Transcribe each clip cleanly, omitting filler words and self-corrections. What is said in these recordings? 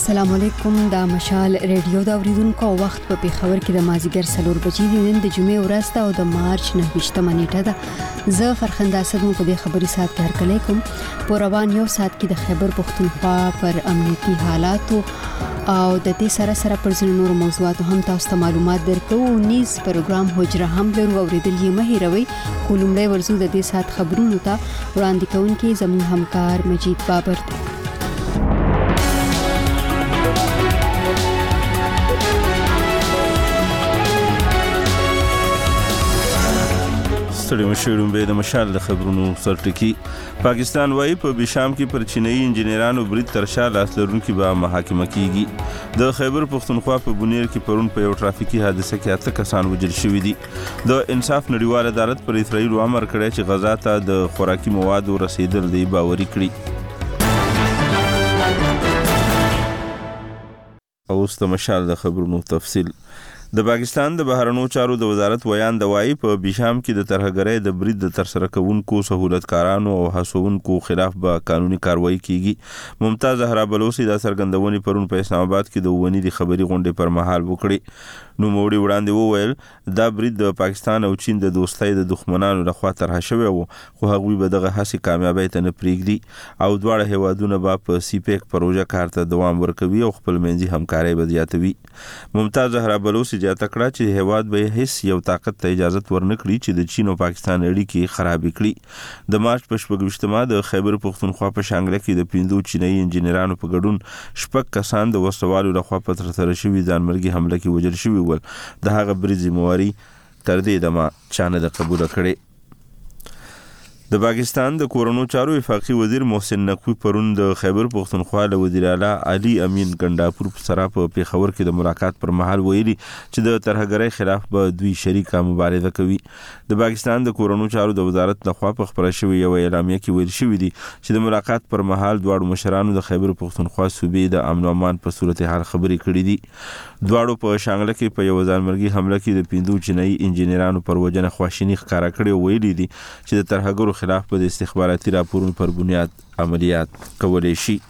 السلام علیکم. دا مشال ریډیو دا اوریدونکو وخت په پیښور کې د مازیګر 4 بجې دی. نن د جمعې ورځ ده او د مارچ 9 نیټه ده. زه فرخنده اسدم په دې خبري سات کې هرکلی کوم. په روان یو سات کې د خیبر پختونخوا پر امنیتي حالاتو او د دې سره پر ځینو نور موضوعاتو هم تاسو ته معلومات درکو. نیز پروګرام حجره هم لرو اوریدل یې مه هیروئ. کومړی ورزو د دې سات خبرونو ته وړاندې کوونکی زموږ همکار مجید بابر دی. ستړي مشورم به د مشال د خبرونو سرټکی. پاکستان وايي په بشام کې پر چینایي انجنیرانو برید تر شا لاس لرونکي به محاکمه کیږي. د خیبر پختونخوا په بونیر کې پرون په یو ټرافیکي حادثه کې 8 کسان وژل شوي دي. د انصاف نړیوال عدالت پر اسرائیل امر کړی چې غزا ته د خوراکي موادو رسیدل دی باوري کړي. اوس د مشال د خبرونو تفصیل. د پاکستان د بهرنیو چارو د وزارت ویان د وایي په بشام کې د ترهګرۍ د برید د ترسره کوونکو سہولتکارانو او هڅونکو خلاف به قانوني کاروایی کیږي. ممتاز زهرا بلوچی د سرګندونې پرون په اسلام آباد کې د ونی د خبري غونډې پر مهال وکړي. نو موړي وړاندې وویل دا برید د پاکستان او چین د دوستۍ د دښمنانو لخوا طرح شوی وو، خو هغوی به دغه هڅې کامیابی ته نه پرېږدي او دواړه هیوادونه به په سی پیک پروژه کار ته دوام ورکوي او خپل منځي همکاري به زیاتوي. ممتاز زهرا بلوچی زیاته کړه چې هیواد به هیڅ یو طاقت ته اجازه ورنکړي چې د چین او پاکستان اړیکې خراب کړي. د مارچ په 28 د خیبر پختونخوا په شانګله کې د 5 چینایي انجنیرانو په ګډون 6 کسان د وسوالو لخوا په ترسره شوی ځانمرګي حمله کې وژل شوي ول. د هغه برید ذمہواری تر دې دمه چانه د قبول کړي. د پاکستان د کورونو چارو وفاقي وزیر محسن نقوی پرون د خیبر پختونخوا له وزیر اعلی علي امین ګنداپور سره په پیښور کې د ملاقات پر مهال ویلي چې د ترهګرۍ خلاف به دوی شریکه مبارزه کوي. د پاکستان د کورونو چارو د وزارت لخوا په خبره شوی یو اعلامیه کې ویل شوی دی چې د ملاقات پر مهال دواړو مشرانو د خیبر پختونخوا صوبې د امن او امان په صورتحال خبرې کړې دي. دواړو په شانګله کې په یو ځانمرګي حمله کې د 5 چینایي انجنیرانو پر وجنه خواشینی ښکارا کړې ویلي دي چې د ترهګرو خلاف په استخباراتي راپورونو پر بنیاد عملیات کولای شي.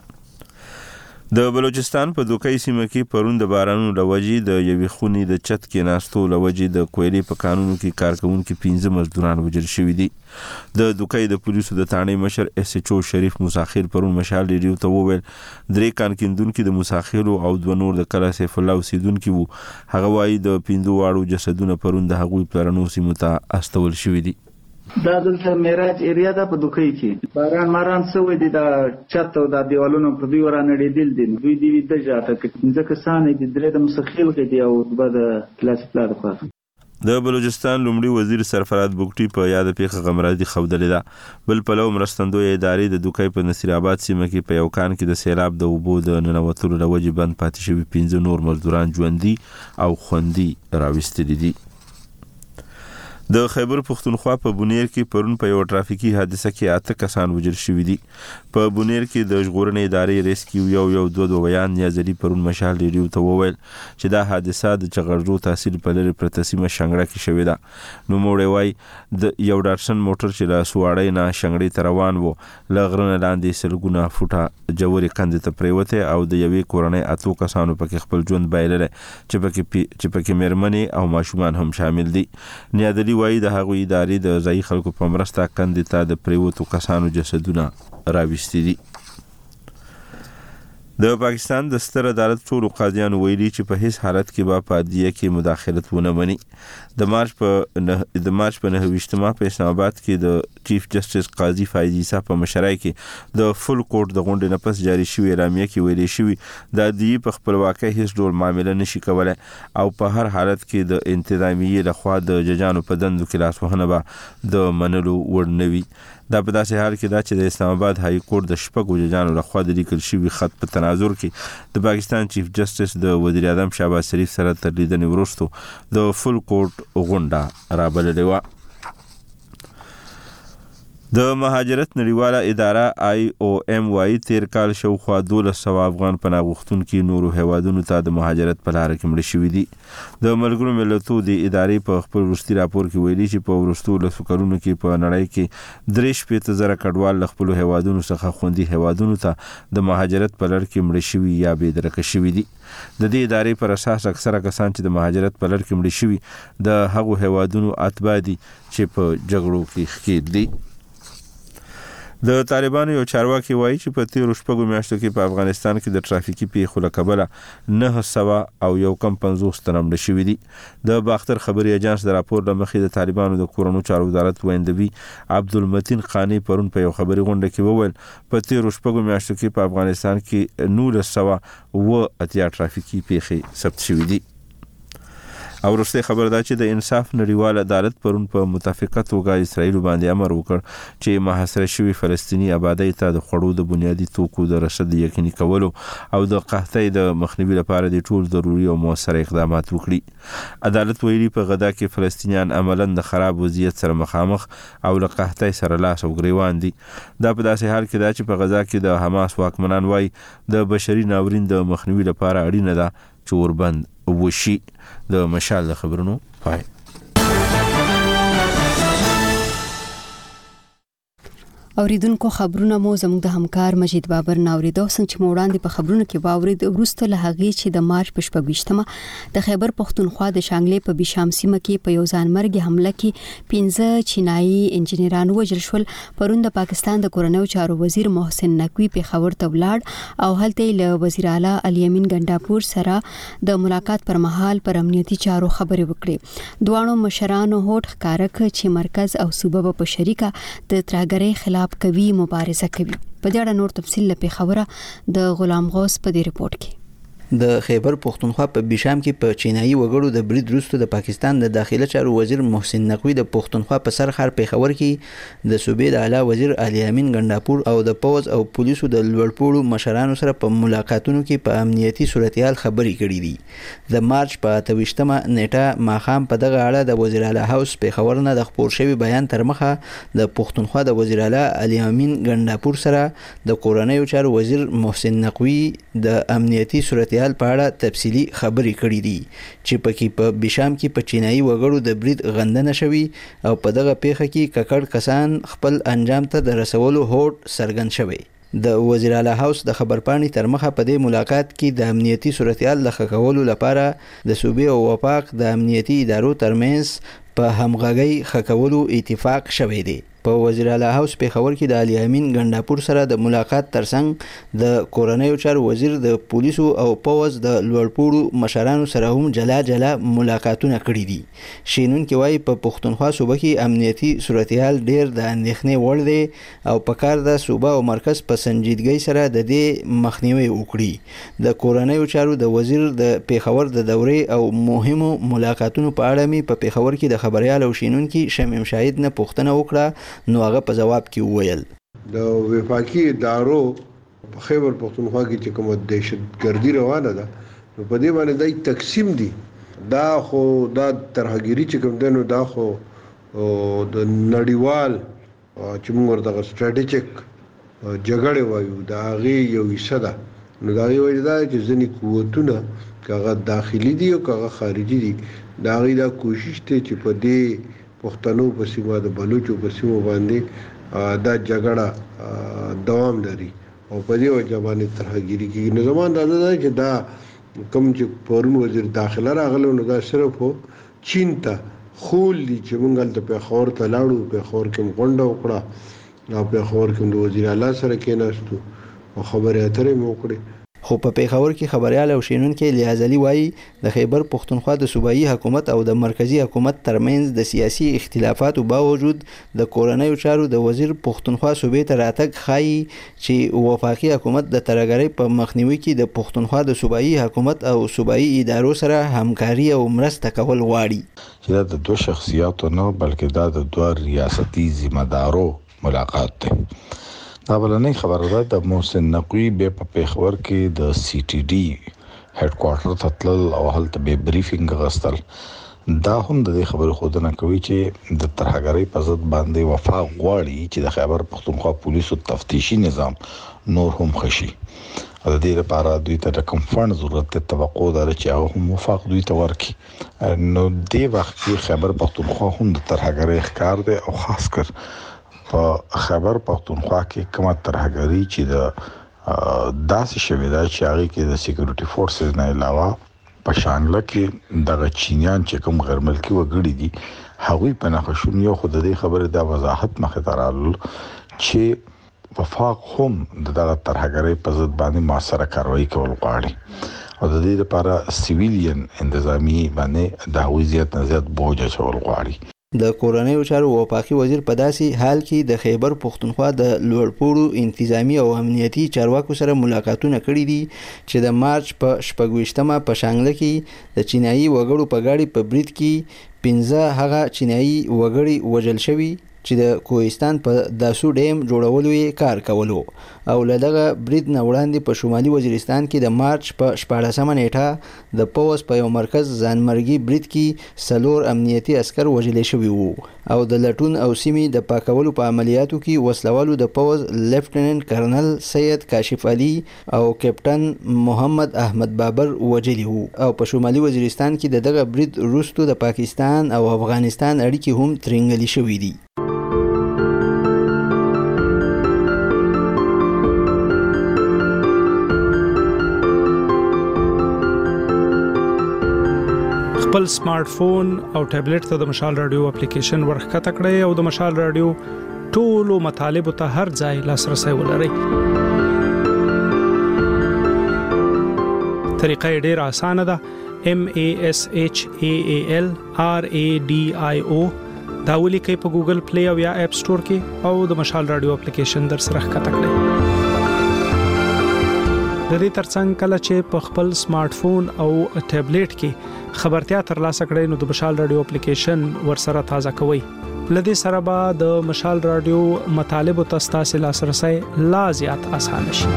د بلوچستان په دوکۍ سیمه کې پرون د بارانونو لوجې د یوې خونې د چت کې ناستو لوجې د کویلې په قانون کې کارکونکو 15 مزدوران وژل شوي دي. د دوکۍ د پولیسو د تانې مشر اس ایچ او شریف مساخر پرون مشال ریډیو ته وویل 3 کانکیندونکو د مساخرو او 2 نور د کلا سیف الله اوسیدونکو وو. هغه وايي د 15 واړو جسدونه پرون د هغوی پلرنو سیمو ته استول شوي دي. دا دلته میراج ایریا ده په دوکۍ کې باران ماران سوی دي دا چت او دا دیوالونو په دوی ورانړېدل دي. دوی دی د جاته کې ځکه سانې د درې د مسخیل کې دی او د کلاس پلان خو د بلوچستان لومړي وزیر سرفراز بوګټي په یاد پیښه غمرازي خوندلې ده. بل پلو مرستندوی ادارې د دوکۍ په نصیر آباد سیمه کې په یو کان کې د سیلاب د اوبو د ننوتلو لوجې بند پاتې شوي 15 نور مزدوران ژوندي او خوندي راوستلي دي. د خیبر پختونخوا په بونیر کې پرون په یو ټرافیکي حادثه کې 8 کسان وژل شوي دي. په بونیر کې د ژغورنې ادارې ریسکیو یو دوه بیان نیازلي پرون مشال ریډیو ته وویل چې دا حادثه د چغړزو تحصیل په لري پرته سیمه شنګړه کې شوې ده. نو موړی وای د یو ډارسن موټر چې لا سواړی نه شنګړې ته روان وو لغرنه لاندې سلګونه فوټه جوړې کندې ته پریوته او د یوې کورنۍ 8 کسانو پکې خپل ژوند بایلل چې پکې مېرمنې او ماشومان هم شامل دي. نیازلي وایي د هغوی ادارې د ځایي خلکو په مرسته کندې ته د پریوتو کسانو جسدونه راوستي دي. د پاکستان د ستر عدالت ټولو قاضیانو ویلي چې په هیڅ حالت کې به په عدلیه کې مداخلت ونه مني. د مارچ په 9 په اسلام آباد کې د چیف جسټس قاضي فایز عیسی په مشرۍ کې د فل کورټ د غونډې نه پس جاری شوی اعلامیه کې ویلي شوی د عدلیې په خپلواکۍ هیڅ ډول معامله نشي کولای او په هر حالت کې د انتظامیې لخوا د ججانو په دندو کې لاسوهنه به د منلو وړ نه وي. دا په داسې حال کې دا چې د اسلام آباد های کورټ د شپږو ججانو لخوا د لیکل شوي خط په تناظر کې د پاکستان چیف جسټس د وزیر اعظم شهباز شریف سره تر لیدنې وروسته د فل کورټ غونډه رابللې وه. د مهاجرت نړیواله اداره IOM وايي تیر کال شاوخوا 1200 افغان پناه غوښتونکي نورو هیوادونو ته د مهاجرت په لار کې مړه شوي دي. د ملګرو ملتونو د ادارې په خپل وروستي راپور کې ویلي چې په وروستو لسو کلونو کې په نړۍ کې 3.0 کډوال له خپل هیوادونو څخه خوندي هیوادونو ته د مهاجرت په لار کې مړه شوي یا بې درکه شوي دي. د دې ادارې پر اساس اکثره کسان چې د مهاجرت په لار کې مړه شوي د هغو هیوادونو اتباع دي چې په جګړو کې ښکېل دي. د طالبانو یو چارواکي وایي چې په تیرو شپږو میاشتو کې په افغانستان کې د ترافیکي پیښو له کبله 950 تنه مړه شوي دي. د باختر خبري اژانس د راپور له مخې د طالبانو د کورونو چارو وزارت ویندوی عبدالمتین قانی پرون په یو خبري غونډه کې وویل په تیرو شپږو میاشتو کې په افغانستان کې 1980 ترافیکي پیښې ثبت شوي دي. او وروسته خبر ده چې د انصاف نړیوال عدالت پرون په متفقه توګه اسرائیل باندې امر وکړ چې محاصره شوی فلسطینی آبادی ته د خوړو د بنیادي توکو د رسد یقیني کولو او د قحطۍ د مخنیوي لپاره د ټول ضروري او موثر اقدامات وکړي. عدالت ویلي په غزا کې فلسطینیان عملاً د خراب وضعیت سره مخامخ او له قحطۍ سره لاس او ګریوان دي. دا په داسې حال کې ده چې په غزا کې د حماس واکمنان وایي د بشري ناورین د مخنیوي لپاره اړینه ده چې اوربند وشي. د مشال د خبرونو پای. اوریدونکو خبرونه مو زموږ د همکار مجید بابر ناوریدو څنګه چې وړاندې په خبرونو کې باورید وروسته له هغې چې د مارچ په 28مه د خیبر پختونخوا د شانګلې په بشام سیمه کې په یو ځانمرګي حمله کې 15 چینایي انجنیران وژل شول. پرون د پاکستان د کورنیو چارو وزیر محسن نقوی پیښور ته ولاړ او هلته له وزیر اعلی الیمین ګنڈاپور سره د ملاقات پر مهال پر امنیتي چارو خبرې وکړې. دوانو مشرانو هوډ ښکارک چې مرکز او صوبه په شریکه د ترهګرۍ خلاف کوي مبارزه کوي. په دې اړه نور تفصیل لپاره خبره د غلام غوث په دې رپورت کې. د خیبر پختونخوا په بشام کې په چینایي وګړو د برید وروسته د پاکستان د داخله چارو وزیر محسن نقوی د پختونخوا په سرخار پیښور کې د صوبې د اعلی وزیر علي امین ګنڈاپور او د پوز او پولیسو د لوړپوړو مشرانو سره په ملاقاتونو کې په امنیتي صورتحال خبرې کړې دي. د مارچ په 28مه نیټه ماښام په دغه اړه د وزیر اعلی هاوس پیښور نه د خپور شوی بیان تر مخه د پختونخوا د وزیر اعلی علي امین ګنڈاپور سره د کورنیو چارو وزیر محسن نقوی د امنیتي صورتحال په اړه تفصیلی خبرې کړې دي چې پکې په بشام کې په چینایي وګړو د برید غندنه شوی او په دغه پیښه کې ککړ کسان خپل انجام ته د رسولو هوډ څرګند شوی. د وزیر اعلی هاوس د خبرپاڼې تر مخه په دې ملاقات کې د امنیتي صورتحال د ښه کولو لپاره د صوبې او وفاق د امنیتي ادارو ترمنځ په همغږۍ ښه کولو اتفاق شوی دی. په وزیر اعلی هاوس پیښور کې د علي امین ګنڈاپور سره د ملاقات ترڅنګ د کورنیو چارو وزیر د پولیسو او پوز د لوړپوړو مشرانو سره هم جلا جلا ملاقاتونه کړي دي. شینونکي وایي په پختونخوا صوبه کې امنیتي صورتحال ډیر د اندېښنې وړ دی او په کار د صوبه او مرکز په سنجیدګۍ سره د دې مخنیوي وکړي. د کورنیو چارو د وزیر د پیښور د دورې او مهمو ملاقاتونو په اړه می په پیښور کې د خبريال او شینونکي شمیم شاهد نه پوښتنه وکړه نو هغه په جواب کې وویل د وفاقي ادارو په خیبر پختونخوا کې چې کومه دهشتګردي روانه ده نو په دې باندې د تقسیم دي دا خو دا ترهګری چې کوم دنو دا خو د نړیوال چې موږ ورته سټریټیجیک جګړه وایو دا غي یو حصہ ده. نو دا یو دا چې ځنی قوتونه کغه داخلي دي او کغه خارجي دي دا غي دا کوشش ته چې په دې پښتنو په سیمه د بلوچو په سیمه باندې دا جګړه دوام لري او په دې وجه باندې ترهګری کې نو زمون دا نه چې دا کوم چې پرون وزیر داخله راغلو نو دا صرف چین ته خول دي چې مونږ ته پیښور ته لاړو پیښور کې غونډه وکړه او پیښور کې د وزیر اعلی سره کېناستو او خبرې اترې مو وکړې. خو په پیښور کې خبريال او شینونکي لیازلي وایي د خیبر پختونخوا د صوبایي حکومت او د مرکزی حکومت ترمنځ د سیاسي اختلافاتو باوجود د کورنیو چارو د وزیر پختونخوا صوبې ته راتګ ښایي چې وفاقي حکومت د ترهګرۍ په مخنیوي کې د پختونخوا د صوبایي حکومت او صوبایي ادارو سره همکاري او مرسته کول غواړي. چې دا د دوه شخصیاتو نه بلکې دا د دوه ریاستي ذمہ دارو ملاقات دی. دا بلنې خبره ده د محسن نقوی به په پیښور کې د CTD هډ کوارټر ته تلل او هلته به بریفینګ غوښتل دا هم د دې خبرو خودنه کوي چې د ترهګرۍ په ضد باندې وفاق غواړي چې د خیبر پختونخوا پولیسو تفتیشي نظام نور هم خشي. د دې لپاره دوی ته د کوم فند ضرورت ته توقع ده چې هغه هم وفاق دوی ته ورکړي. نو دې وخت کې خیبر پختونخوا هم د ترهګرۍ ښکار دی او خاص کر په خیبر پختونخوا کې کومه ترهګرۍ چې د داسې شوې ده چې هغه کې د سکیورټي فورسز نه علاوه په شانګله کې دغه چینیان چې کوم غیر ملکي وګړي دي هغوی په نخښون یو خو د دې خبرې د وضاحت مخې ته رالل چې وفاق هم دغه ترهګرۍ په ضد باندې مؤثره کاروایی کول غواړي او د دې لپاره سیویلین انتظامی باندې د هغوی زیات نه زیات بوج اچول غواړي. د کورنیو چارو وفاقي وزیر په داسې حال کې د خیبر پختونخوا د لوړپوړو انتظامی او امنیتي چارواکو سره ملاقاتونه کړي دي چې د مارچ په 26مه په شانګله کې د چینایي وګړو په گاډي په برید کې 15 هغه چینایي وګړي وژل شوي چې د کوهستان په داسو ډیم جوړولو یې کار کولو او لدغه برید نه وړاندې په شمالي وزیرستان کې د مارچ په 14مه نیټه د پوز په یو مرکز ځانمرګي برید کې 4 امنیتي عسكر وژل شوي وو او د لټون او سیمې د پاکولو په عملیاتو کې وسلوالو د پوز لیفټیننټ کرنل سید کاشف علي او کیپټن محمد احمد بابر وژلي وو او په شمالي وزیرستان کې دغه برید وروسته د پاکستان او افغانستان اړیکې هم ترنګلي شوې دي. خپل سمارټ فون او ټابلیټ ته د مشال رادیو اپلیکیشن ورخته کړئ او د مشال رادیو ټولو مطالبه ته هر ځای لاسرسي ولرئ. طریقه ډیره اسانه ده. MASHAAL RADIO دا ولیکئ په ګوګل پلی او یا اپ سٹور کې او د مشال رادیو اپلیکیشن در سره ښکته کړئ. د دې ترڅنګ کله چې په خپل سمارټ فون او ټابلیټ کې خبرتیا ترلاسه کړئ نو د مشال رادیو اپلیکیشن ورسره تازه کوئ. لدې سره به د مشال رادیو مطالب او تاسو لاسرسي لا زیات آسان شي.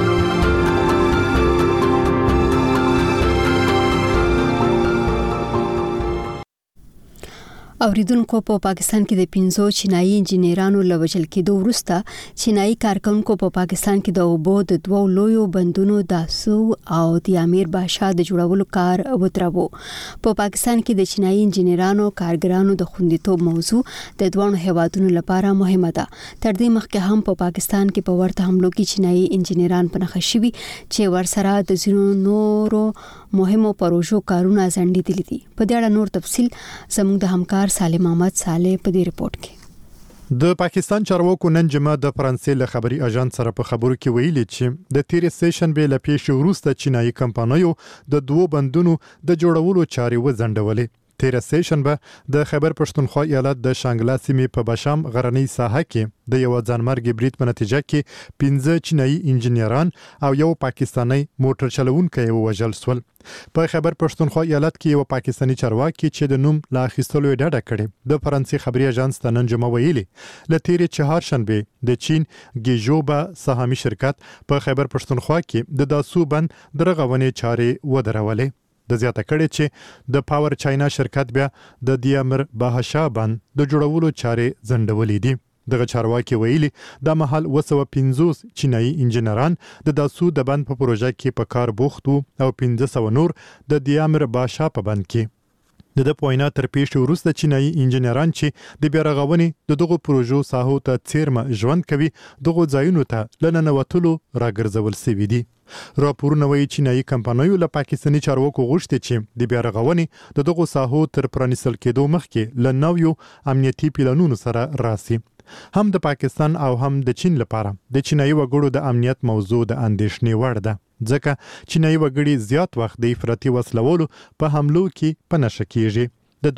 اوریدونکو په پاکستان کې د 15 چینایي انجنیرانو لوجل کېدو وروسته چینایي کارکونکو په پاکستان کې د اوبو د دوو لویو بندونو داسو او د امیر باشا د جوړولو کار وتربو. په پاکستان کې د چینایي انجنیرانو کارګرانو د خوندیتوب موضوع د دوه هیوادونو لپاره مهمه ده. تر دې مخکې هم په پاکستان کې په ورته حملو کې چینایي انجنیران په نښه شوي چې ورسره د ځینو نورو مهمو پروژو کارونه ځنډېدلي دي. په دې اړه نور تفصیل زموږ د همکار سالم احمد صالح په دې ریپورت کې. د پاکستان چارواکو نن جمعه د فرانسې له خبري اژانس سره په خبرو کې ویلي چې د تیر سیشن به له پیښې وروسته چینایي کمپنیو د دوو بندونو د جوړولو چارې وځنډولې. تیر سیشن به د خیبر پښتونخوا ایالت د شانګلا سیمې په بشام غرنۍ ساحه کې د یو ځانمرګي برید په نتیجه کې 15 چینایي انجنیران او یو پاکستانی موټر چلوونکی وژل شول. په خیبر پښتونخوا ایالت کې یو پاکستانی چارواکي چې د نوم لا اخیستلو ډاډه کړي د فرانسې خبري اژانس ته نن جمعه ویلي ل تیر چهارشنبه د چین ګیجوبا سهامي شرکت په خیبر پښتونخوا کې د داسو بند درغونې چارې ودرولې. د زیاته کړي چې د پاور چاینا شرکت بیا د دیامر بهشا بند د جوړولو چارې ځنډولې دي. دغه چارواکي ویلي د محل 250 چینایي انجنیران د داسو د بند په پروژه کې په کار بوخت او 1500 نور د دیامر بهشا په بند کې د پوینا تر پیښې وروسته چینایي انجنیران چې د بیارغونې د دغه پروژو ساحو ته څیرمه ژوند کوي دغه ځایونو ته لننوتلو راګرځول شوی دي. راپورونه وایي چینایي کمپنیو له پاکستاني چارواکو غوښتي چې د بیارغونې د دغه ساحو تر پرانیستل کېدو مخکې له نویو امنیتي پلانونو سره راسي. هم د پاکستان او هم د چین لپاره د چینایي وګړو د امنیت موضوع د اندېښنې وړ ده ځکه چینایي وګړي زیات وخت د افراطي وسلوالو په حملو کې په نښه کېږي. د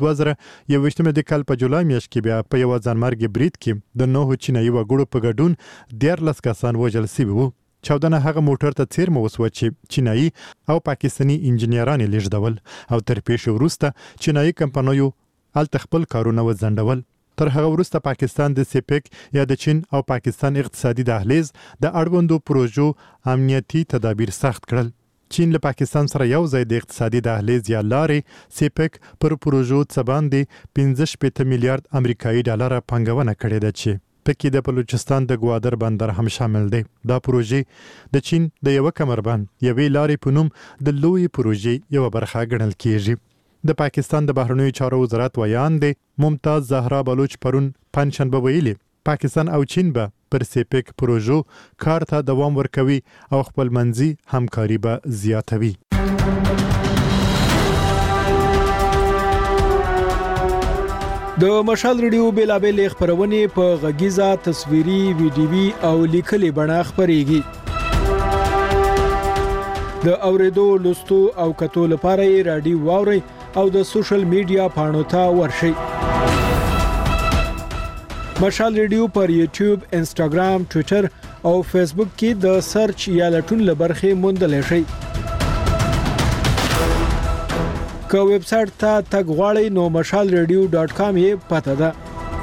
2021 د کال په جولای میاشت کې بیا په یو ځانمرګي برید کې د 9 چینایي وګړو په ګډون 14 کسان وژل شوي وو. چاودنه هغه موټر ته څیرمه وسوه چې چینایي او پاکستاني انجنیران یې لیږدول او تر پیښې وروسته چینایي کمپنیو هلته خپل کارونه وځنډول. تر هغه وروسته پاکستان د سیپیک یا د چین او پاکستان اقتصادي دهلیز د اړوندو پروژو امنیتي تدابیر سخت کړل. چین له پاکستان سره یو ځای د اقتصادي دهلیز یا لارې سیپک پر پروژو څه باندې 15 میلیارډ امریکایي ډالر پانګونه کړې ده چې پکې د بلوچستان د ګوادر بندر هم شامل دی. دا پروژې د چین د یو کمربند یوې لارې په نوم د لوی پروژې یو برخه ګڼل کیږي. د پاکستان د بهرنیو چارو وزارت ویان دی ممتاز زهرا بلوچ پرون پنځشنبه ویلي پاکستان او چین به پر سیپک پروژو کار ته دوام ورکوي او خپل منځي همکاري به زیاتوي. د مشال ریډیو بیلابل خبرونه په غږیزه تصویري ویډیوي او لیکلي بڼه خبريږي. د اوریدو لوستو او کتو لپاره رادیو واوري او د سوشل میډیا پاڼو ته ورشي. مشال ریډیو پر یوټیوب، انسټاګرام، ټوئیټر او فیسبوک کې د سرچ یا لټون لبرخه موندل شي. که ویب سټ ته تګ غواړئ نو mashalradio.com یې پته ده.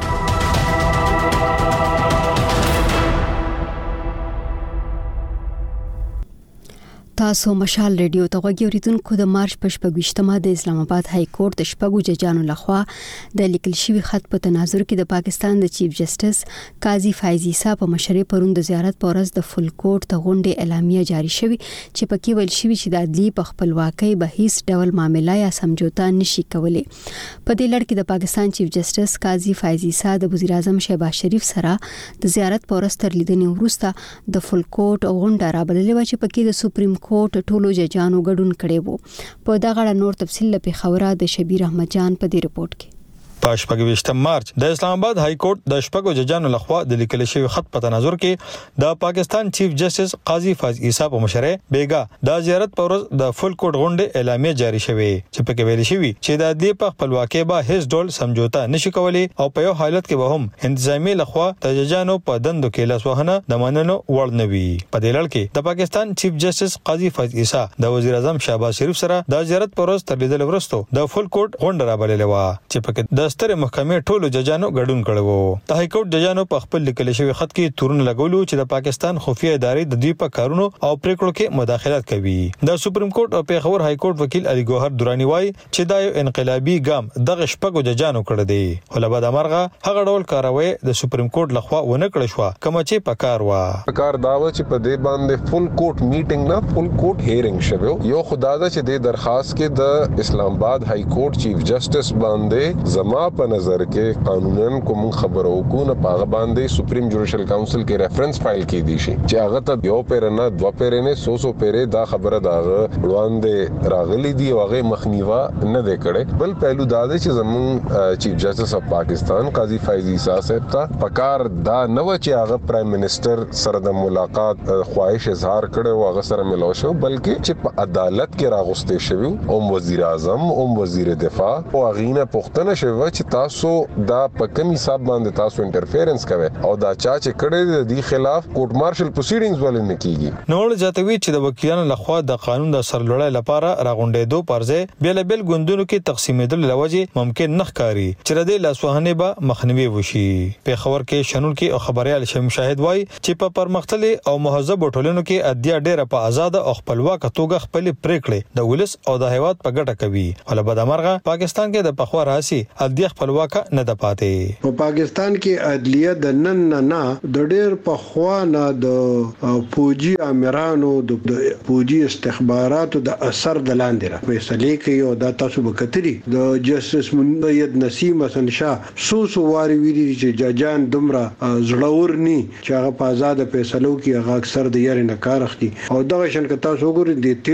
تاسو مشال ریډیو ته غوږی اوریدونکو د مارچ په 28مه د اسلام آباد های کورټ د شپږو ججانو لخوا د لیکل شوی خط په تناظر کې د پاکستان د چیف جسټس قاضي فایز عیسی په مشرۍ پرون د زیارت په ورځ د فل کورټ ته غونډه اعلامیه جاری شوی چې پکې ویل شوی چې د عدلی په خپلواکۍ به هیڅ ډول معاملې یا سمجھوتا نشي کولای. په دې لړ کې د پاکستان چیف جسټس قاضي فایز عیسی د وزیر اعظم شهباز شریف سره د زیارت په ورځ تر لیدنې وروسته د فل کورټ غونډه را بللې و چې پکې د سپریم کورټ ټولو ججانو ګډون کړي وو. په دغه اړه نور تفصیل په خبره د شبیر احمد جان په دې رپورت کې. په 28 مارچ د اسلام آباد های کورټ د شپږو ججانو لخوا د لیکل شوی خط په تناظر کې د پاکستان چیف جسټس قاضي فایز عیسی په مشرۍ بیګا د زیارت پر ورځ د فل کورټ غونډه اعلامیه جاری شوه چې پکې ویل شوی چې د دې په خپلواکۍ به هیڅ ډول سمجھوتا نشي کولای او په یو حالت کې به هم انتظامی لخوا د ججانو په دندو کې لاسوهنه د مننو وړ نه وي. په دې لړ کې د پاکستان چیف جسټس قاضي فایز عیسی د وزیر اعظم شهباز شریف سره د زیارت پر ورځ تر لیدل وروسته د فل کورټ غونډه را بللې و چې پکې د ستر محکمې ټولو ججانو ګډون کړو. د های کورټ ججانو په خپل لیکل شوی خط کې تورن لګولو چې د پاکستان خفیه ادارې د دوی په کارونو او پریکړو کې مداخلت کوي. د سپریم کورټ او پیښور های کورټ وکیل علي ګوهر دورانی وایي چې دا یو انقلابي ګام دغه شپږو ججانو کړی دی. ولبا د مرغه هغه ډول کاروي د سپریم کورټ لخوا ونه کړی شو کوم چې په کار وا کار داوه چې په دې باندې فل کورټ میټینګ نه فل کورټ هیرینګ شوه. یو خدای دا چې د درخواست کې د اسلام آباد های کورټ چیف جسټس باندې زما په نظر کې قانونن کوم خبرو کو نه پاغه باندې سپریم جوډیشل کونسل کې ریفرنس فایل کې دي شي چې هغه ته یو پیر نه دوا پیر نه سو پیر دا خبره دا وړاندې راغلي دی او هغه مخنیوا نه دی کړي. بل پهلو دا دی چې زمون چیف جسټس اف پاکستان قاضي فایز عیسی صاحب ته پکار دا نه و چې هغه پرایم منسٹر سره د ملاقات خواهش اظهار کړي او هغه سره ملو شو بلکې چې په عدالت کې راغسته شوی او وزیر اعظم او وزیر دفاع او غینه پښتنه شوی چې تاسو دا په کوم حساب باندې تاسو انټرفیرنس کوي او دا چا چې کړي د دې خلاف کورټ مارشل پروسیډینګز ولې نه کیږي. نو جاتوي چې د وکیلانو لخوا د قانون د سرلوړۍ لپاره راغونډېدو پرځه بیل بیل ګوندونو کې تقسیمېدل لوجه ممکن نه ښکاری چې د لاسوهنې به مخنیوي وشي. په خبر کې شنل کې او خبريال شم شاهد وای چې په پرمختللي او مهذب ټولنو کې ادیا ډیره په آزاد او خپلواک توګه خپل پریکړې د ولس او د هیواد په ګټه کوي. ولبا د مرغه پاکستان کې د پخوا راسي ادیا خپلواک نه د پاتې. په پاکستان کې عدلیه د نن نه د ډېر په خوا نه د فوجي امیرانو د فوجي استخباراتو د اثر د لاندې را فیصله کوي او دا تاسو به کتري د جسټس منید نسیم حسن شاه سو واری ویلي چې ججان دومره زړور ني چې هغه په آزاد فیصلو کې هغه اکثر د یاري نه کار اخلي او دغه شن که تاسو وګورئ د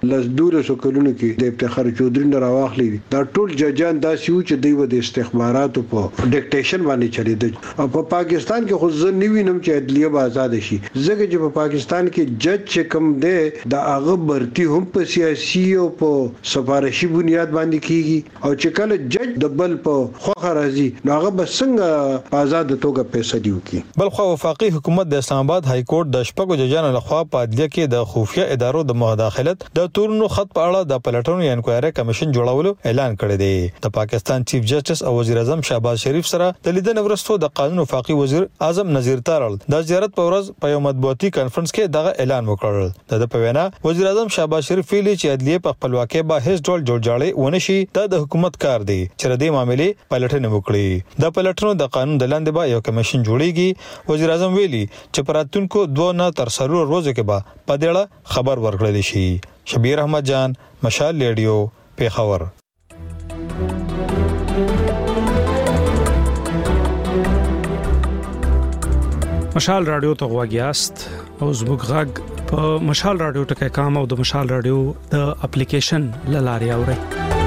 13 کلونو کې د افتخار چودري نه راوخلي دا ټول ججان دا سيو چې دوی د استخباراتو په ډیکټیشن باندې چلیدل. په پاکستان کې خو ځن نیوینم چې عدلیه به آزاد شي ځکه چې په پاکستان کې جج چې کوم دی د هغه برتی هم په سیاسي او په سفارشي بنیاد باندې کیږي او چې کله جج د بل په خوخه راځي نو هغه به څنګه په آزاد توګه فیصله وکړي. بل خو وفاقي حکومت د اسلام آباد های کورټ د شپږو ججانو لخوا په عدلیه کې د خفیه ادارو د مداخلت د تورنو خط په اړه د پلټنو انکوایري کمیشن جوړولو اعلان کړی دی. د پاکستان چیف جسټس جسټس او وزیر اعظم شهباز شریف سره د لیدنې وروسته د قانون وفاقي وزیر اعظم نذیر تارړ د زیارت په ورځ په یو مطبوعاتي کانفرنس کې دغه اعلان وکړ. د په وینا وزیر اعظم شهباز شریف ویلي چې عدلیه په خپلواکۍ به هیڅ ډول جوړجاړی ونه شي. دا د حکومت کار دی چې د معاملې پلټنه وکړي. د پلټنو د قانون د لاندې به یو کمیشن جوړیږي. وزیر اعظم ویلي چې پراتونکو 2 نه تر 3 ورځې کې به په دې خبر ورکړل شي. شبیر احمد جان، مشال ریډیو، پیښور. مشال رادیو ته غواګیاست او زموږ غږ په مشال رادیو ټکي کام او د مشال رادیو د اپلیکیشن لاري اوري.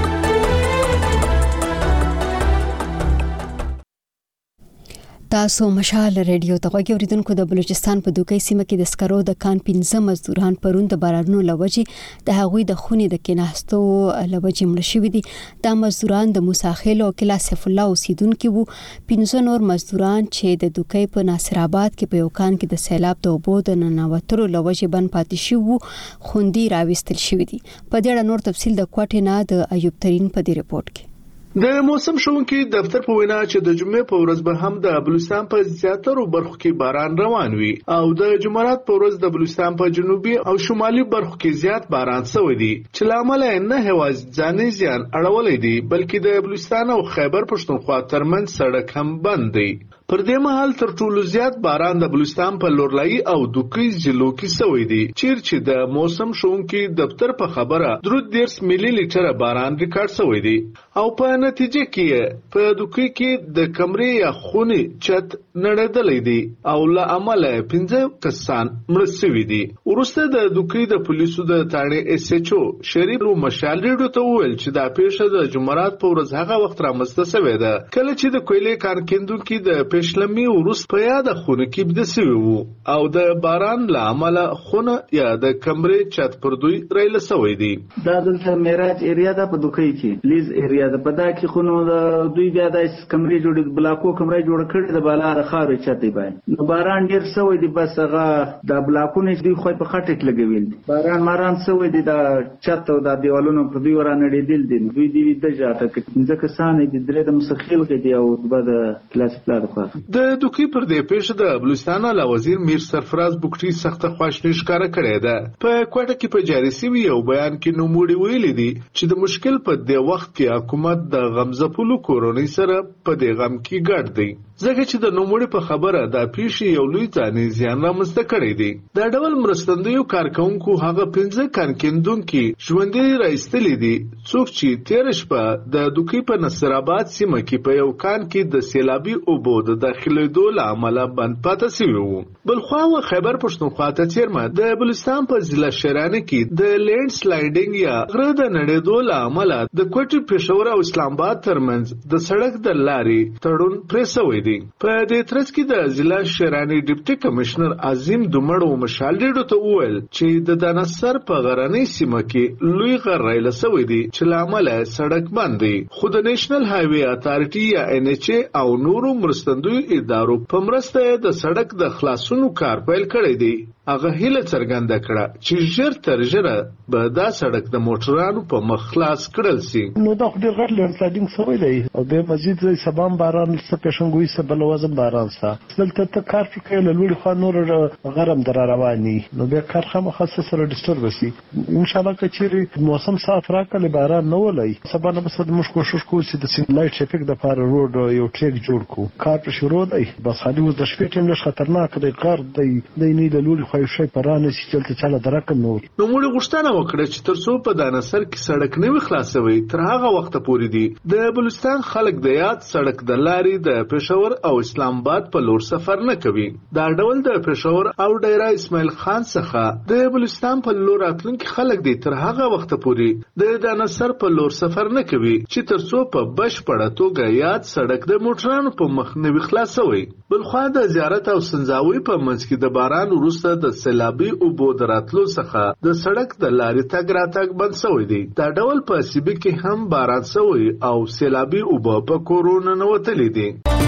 تاسو مشال ریډیو ته غوږی اوریدونکو. د بلوچستان په دوکۍ سیمه کې د سکرو د کان 15 مزدوران پرون د بارانونو لوجې د هغوی د خونې د کېناستو لوجې مړ شوي دي. دا مزدوران د موساخیل او کلا سیف الله اوسیدونکو وو. 15 نور مزدوران چې د دوکۍ په ناصر آباد کې په یو کان کې د سیلاب د اوبو د ننوتلو لوجې بند پاتې شوي خوندي راوستل شوي دي. په دې اړه نور تفصیل د کوټې نه د ایوب ترين په دې ریپورت کې. د موسم شونکي دفتر په وینا چې د جمعې په ورځ به هم د بلوچستان په زیاترو برخو کې باران روان وي او د جمعرات په ورځ د بلوچستان په جنوبي او شمالي برخو کې زیات باران شوی دی چې لامل نه هواز ځاني زیان اړولې دي بلکې د بلوچستان او خیبر پښتونخوا ترمنځ سړک هم بند دی. پر دې مهال تر ټولو زیات باران د بلوچستان په لورلای او دوکۍ ضلعو کې شوی دی چې د موسم شونکي دفتر په خبره 30 ملي لیټر باران ریکارډ شوی دی او په نتیجه کې په دوکۍ کې د کمرې یا خونې چت نړیدلې دي او له امله 15 کسان مړ شوي دي. ورسته د دوکۍ د پولیسو د تاڼې اس ایچ او شریف مشال ریډیو ته وویل چې دا پیښه د جمعرات په ورځ هغه وخت رامنځته شوې ده کله چې د کویلې کارکوونکي د پښلمي ورس په یاد خونه کې بده شوی وو او د باران له امله خونه یا د کمرې چت پر دوی رایل شوی دي. دا د میراج ایریا د په دوکۍ کې لیز ایریا د په دا کې خونه د دوی بیا د کمرې جوړې بلاکو کمرې جوړ کړي د بالا خارې چتې باندې نو باران ډیر شوی دی بس هغه د بلاکونه دوی خو په خټه کې لګوي. باران شوی دی د چت او د دیوالونو په دوی ورانړې دل دي دوی دی د جاته کې ځکه سانې د درې د مسخیل کې دی او د کلاس پلان خو د دوکۍ پر دې پیښه د بلوچستان له وزیر میر سرفراز بوکټي سخت خواشنی ښکارا کړې ده. په کوټه کې په جاري سوي یو بیان کې نوموړي ویلي دي چې د مشکل په دې وخت کې حکومت د غمزپلو کورونی سره په دې غم کې ګډ دی ځکه چې د نوموړي په خبره د پیښې یو لوی ځاني زیان رامنځته کړی دی. دا ډول مرستندویو کارکونکو هغه 15 کارکوونکي ژوندۍ راایستلې دي څوک چې تیر شپه د دوکۍ په نصر آباد سیمه کې په یو کان کې د سیلابي اوبو د داخلېدو له امله بند پاتې شوي وو. بلخوا خیبر پښتونخوا ته څیرمه د بلوچستان په ضلع شرانه کې د لینډ سلایډینګ یا غره د نړېدو له امله د کوټې پېښور او اسلام آباد ترمنځ د سړک د لارې تړون پرې شوی دی. په دې ترڅ کې د ضلع شرانه ډیپټي کمشنر عظیم دومړو مشال ډیډو ته وویل چې د دانسر په غرنۍ سیمه کې لوی غر رایل شوی دی چې له امله سړک بند دی. خو د نېشنل هایوي اتارټي یا ان ایچ ای او نورو مرستندویو ادارو په مرسته د سړک د خلاصونو کار پیل کړی دی. هغه هیله څرګنده کړه چې ژر تر ژره به دا سړک د موټرانو په مخ خلاص کړل شي. نو دا خو ډېر غټ لینډسلایډینګ شوی دی او بیا مزید سبا باران څه پیښنګوي څه بل وزن باران څه دلته ته کار فکر له لوړي خوا نور غرم در رواني نو بیا کار خامخا سره ډیسټرب شي. ان شاء الله که چیرې موسم صاف راکړي باران نه ولای سبا نه بس موږ کوشش کوو چې د سیملای ټریفیک د پاره روډ یو ټریک جوړ کو کار په شروع دی بس خالي د شپې ټیم نش خطرناک دی غر دی نه لوړي خو شي پرانه چې چلته چاله درکم نور. نو موږ غوښتنه وکړه چې ترڅو په دانسر کې سړک نه وي خلاصوي تر هغه وخت پورې دی د بلوچستان خلک د یاد سړک د لارې د پېښور او اسلام آباد په لور سفر نه کوي. دا ډول د پېښور او ډیره اسماعیل خان څخه د بلوچستان په لور راتلونکي خلک دی تر هغه وخت پورې د دانسر په لور سفر نه کوي چې ترڅو په بشپړه توګه یاد سړک د موټرانو په مخ نه وي خلاصوي. بلخوا د زیارت او سنځاوي په منځ کې د باران وروسته د سیلابي اوبو دراتلو څخه د سړک د لارې تګ راتګ بند شوی دی. دا ډول په سیبي کې هم باران شوی او سیلابي اوبو په کورونه نوتلې دي.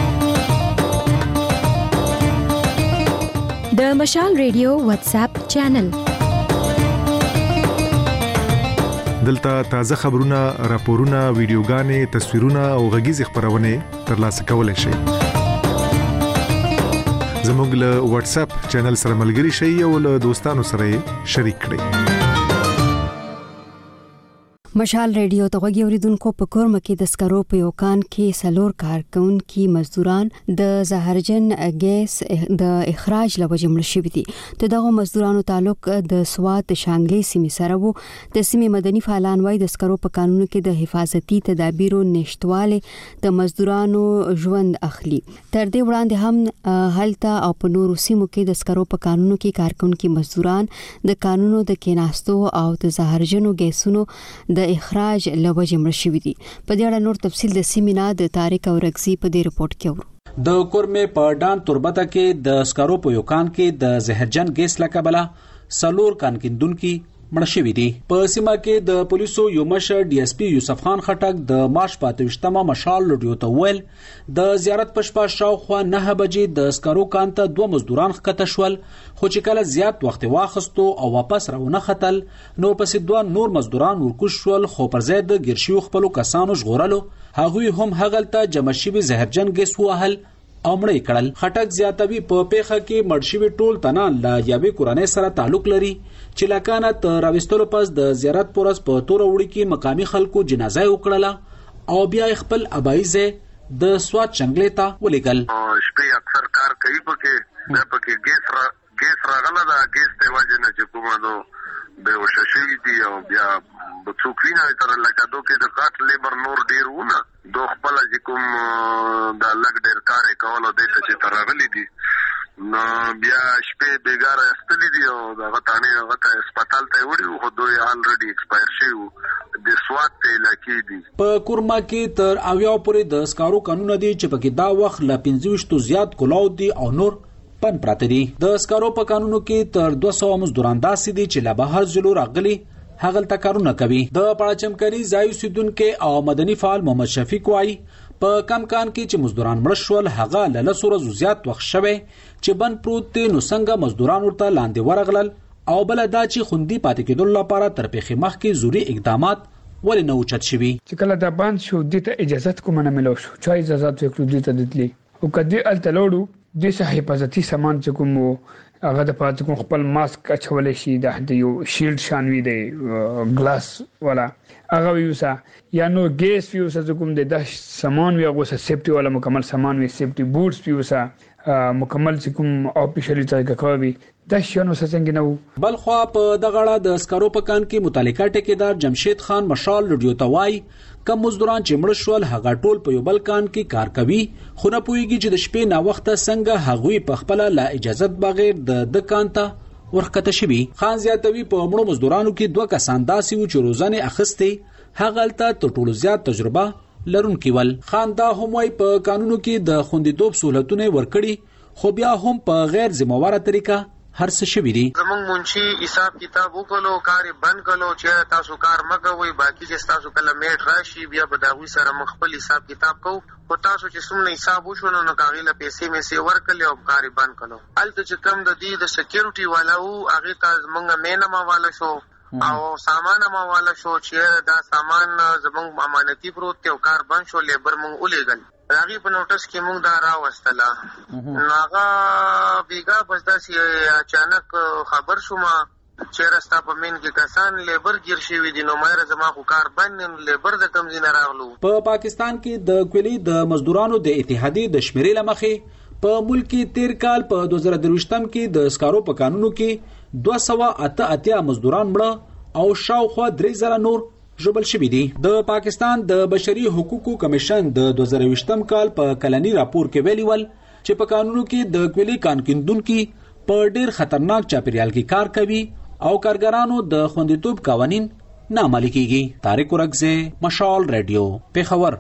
د مشال ریډیو واتس اپ چینل دلته تازه خبرونه، راپورونه، ویډیوګانې، تصویرونه او غږیز خبرونه ترلاسه کولای شئ. زموږ له واتس اپ چینل سره ملګري شئ او له دوستانو سره شریک کړئ. مشال ریډیو ته غوږی اوریدونکو په کورمه کې د سکرو په یو کان کې سلور کارکونکي مزدوران د زهرجن ګیس د اخراج لوجه مړ شوي دي. دغه مزدورانو تعلق د سوات شانګلې سیمې سره وو. د سیمې مدني فعالان وايي د سکرو په قانون کې د حفاظتي تدابیرو نشټواله د مزدورانو ژوند اخلي. تر دې وړاندې هم هلته او په نورو سیمو کې د سکرو په قانون کې کارکونکي مزدوران د قانونو د کېناستو او د زهرجنو ګیسونو د اخراج لوجه مړ شوي دي. په دې اړه نور تفصیل د سیمینا د طارق اورغزي په دې رپورت کې ورو. د کورمه په ډان تربته کې د سکرو په یو کان کې د زهرجن ګیس لکبله سلور کان کیندونکو مړ شوي دي. په سیمه کې د پولیسو یو مشر ډي اس پی یوسف خان خټک د مارچ 28مه مشال رادیو ته ویل د زیارت پښپا شاوخوا 9 بجې د سکرو کان ته 2 مزدوران ښکته شول، خو چې کله زیات وخت واخستو او واپس راونه ختل نو پسې 2 نور مزدوران ورکوش شول، خو پر ځای د ګرشیو خپل کسانو ژغورلو هغوی هم هغلته جمع شوي زهرجن ګیس وهل او مړی کړل. خټک زیاتوي په پیخه کې مړشوي ټول تنان لا یوې کورنۍ سره تعلق لري چې لکانه تر راوستلو پس د زیارت پورس په تور وړي کې مقامي خلکو جنازه وکړه او بیا خپل ابایزه د سوات چنګلې ته ولېګل. شپې اکثر کار کوي پکې ګیس راغله دا ګیس ته وجه نه چې کومه نو به وششي دي او بیا بڅوکینه تر لکه دوه کې د کاټ لیبر نور ډیرونه دوه خپل چې کوم د لګ ډیر کار کول او د چې ترغلي دي نو بیا شپې بیګار استلې دي او دغه تانه هغه ته هسپتال ته وړي خو دوی الریډي ایکسپایر شوی د سوات ته لکې دي. په کورما کې تر اویا پورې د سکارو قانون دي چې پکې دا وخت ل 25 زیات کلاو دي او نور پن پراته دي. د سکارو په قانونو کې تر 200 مزدوران داسې دي چې لا بهر جلو راغلي هغه کارونه کوي. د پړاچمکري ځای سیدونکو او مدني فعال محمد شفیق وايي په کم کان کې چې مزدوران مړ شول هغه له لسورو زیات وخت شوه چې بن پروت نو څنګه مزدوران ورته لاندې ورغلل او بل دا چې خوندي پاتې کېدل لپاره تر پیخي مخ کې ضروري اقدامات ولې نه اوچت شوي. چې کله دا باند شو د ته اجازه کوم نه ملو شو چې اجازه وکړو د ته دتلی او کدی التلوړو د صحي حفاظتي سامان چې کوم هغه د پاتې کوم خپل ماسک اچولې شي د یو شیلډ شانوي دی ګلاس ولا هغه ویوسا یا نو ګیس ویوسا کوم د سامان وی هغه سیفټي ولا مکمل سامان وی سیفټي بوټس ویوسا مکمل کوم افیشلی طریقه کوي د شنو څنګه نو. بل خو په دغړه د سکرو په کان کې متعلقه ټیکیدار جمشید خان مشال رادیو توای کم مزدوران چې مړ شول هغه ټول په یو بل کان کې کار کوي خو نه پويږي چې د شپې نا وخت څنګه هغوی په خپل لا اجازه بغیر د کان ته ورخته شوی. خان زیاتوي په مړو مزدورانو کې 2 کسان داسي و چې روزانه اخستي هغه ته ټولو زیات تجربه لرونکي ول. خان دا هم وايي په قانونو کې د خوندیتوب سہولتونه ورکړي خو بیا هم په غیر ذمہواره طریقه هر څه شوی دي. زمونږ منشي حساب کتاب وکړو کار بند کړو چې تاسو کار مګوي باقي چې تاسو کله میټ راشي بیا به داوی سره مخبل حساب کتاب کو او تاسو چې څومره حساب وشو نو کاغله پیسې مې سي ورکړل او کار بند کړو. الته چې کم د دې د سکیورټي والا او هغه ته زمونږ مینما والا شو او سامان ما والا شو چې دا سامان زمونږ امانتي پروت او کار بند شو لیبر مونږ ولېګل راغي په نوټس کې مونږ دا راوستله ناغه بیګا بس دا سي اچانک خبر شوم چې راستا په مين کې کسان لیبر گیر شوی دي نو مېره زما خو کار باندې لیبر د کم زین راغلو. په پاکستان کې د کولی د مزدورانو د اتحادیې د شمیرې لمخې په ملک کې 13 کال په 2023م کې د سکارو په قانونو کې 288 مزدوران مړه او شاوخوا 3000 نور ژوبل شوي دي. د پاکستان د بشري حقوقو کمیشن د 2020م کال په کلنی راپور کې ویلي ول چې په قانونو کې د کولی کانکیندونکو په ډیر خطرناک چاپیریال کې کار کوي او کارګرانو د خوندیتوب قوانین نه عملي کیږي. طارق اورغزي مشال رادیو پیښور.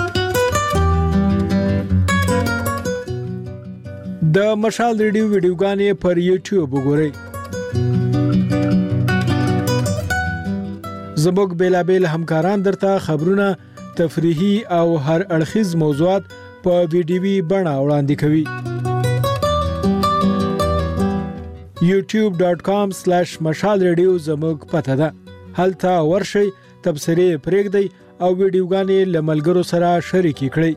د مشال ریډیو ویډیوګانې پر یوټیوب وګورئ. زموږ بیلابیل همکاران درته خبرونه تفریحي او هر اړخیز موضوعات په ویډیوي بڼه وړاندې کوي. youtube.com/mashalradio زموږ پته ده. هلته ورشئ تبصرې پرېږدئ او ویډیوګانې له ملګرو سره شریکې کړئ.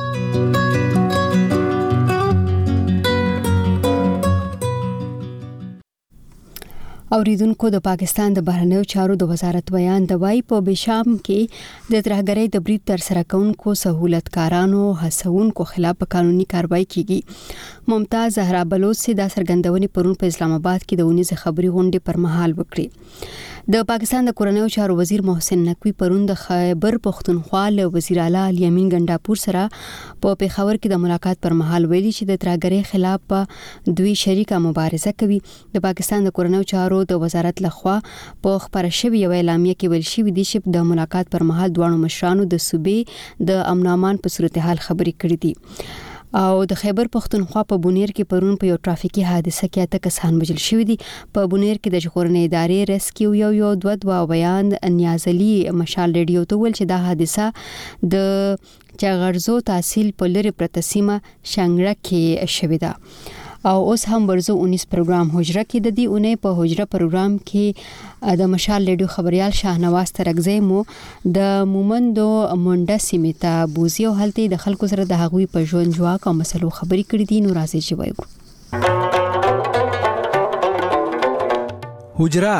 اوریدونکو، د پاکستان د بهرنیو چارو د وزارت بیان د وای په بشام کې د ترهګرۍ د برید تر سره کوونکو سہولتکارانو هڅونکو خلاف قانوني کاروائی کیږي. ممتاز زهرا بلوچ دا څرګندونې پرون په اسلام آباد کې د ونیزه خبري غونډې پر مهال وکړي. د پاکستان د کورنیو چارو وزیر محسن نقوی پرون د خیبر پختونخوا له وزیر اعلی الیمین ګنداپور سره په پیښور کې د ملاقات پر مهال ویلي چې د ترهګرۍ خلاف دوی شریکه مبارزه کوي. د پاکستان د کورنیو چارو د وزارت لخوا په خبره شوی یو اعلامیه کې ویل شوی دی چې د ملاقات پر مهال دوه مشرانو د صوبې د امن امان په صورتحال خبرې کړې دي. او د خیبر پختونخوا په بونیر کې پرون په یو ټرافیکي حادثه کې اته کسان وژل شوي دي. په بونیر کې د ژغورنې ادارې ریسکیو یو دوه بیان نیاز علي مشال ریډیو ته ویل چې دا حادثه د چغرزو تحصیل په لری پرته سیمه شنګړه کې شوې ده. او اوس هم ورزو 19 پروګرام حجره کې د دې اونۍ په حجره پروګرام کې د مشال ریډیو خبريال شاهنواز ترغزی مو د مومندو منډه سیمه ته بوزي او هلته د خلکو سره د هغوی په ژوند جواک او مسلو خبري کړې دي. نو راځي چې وایو حجره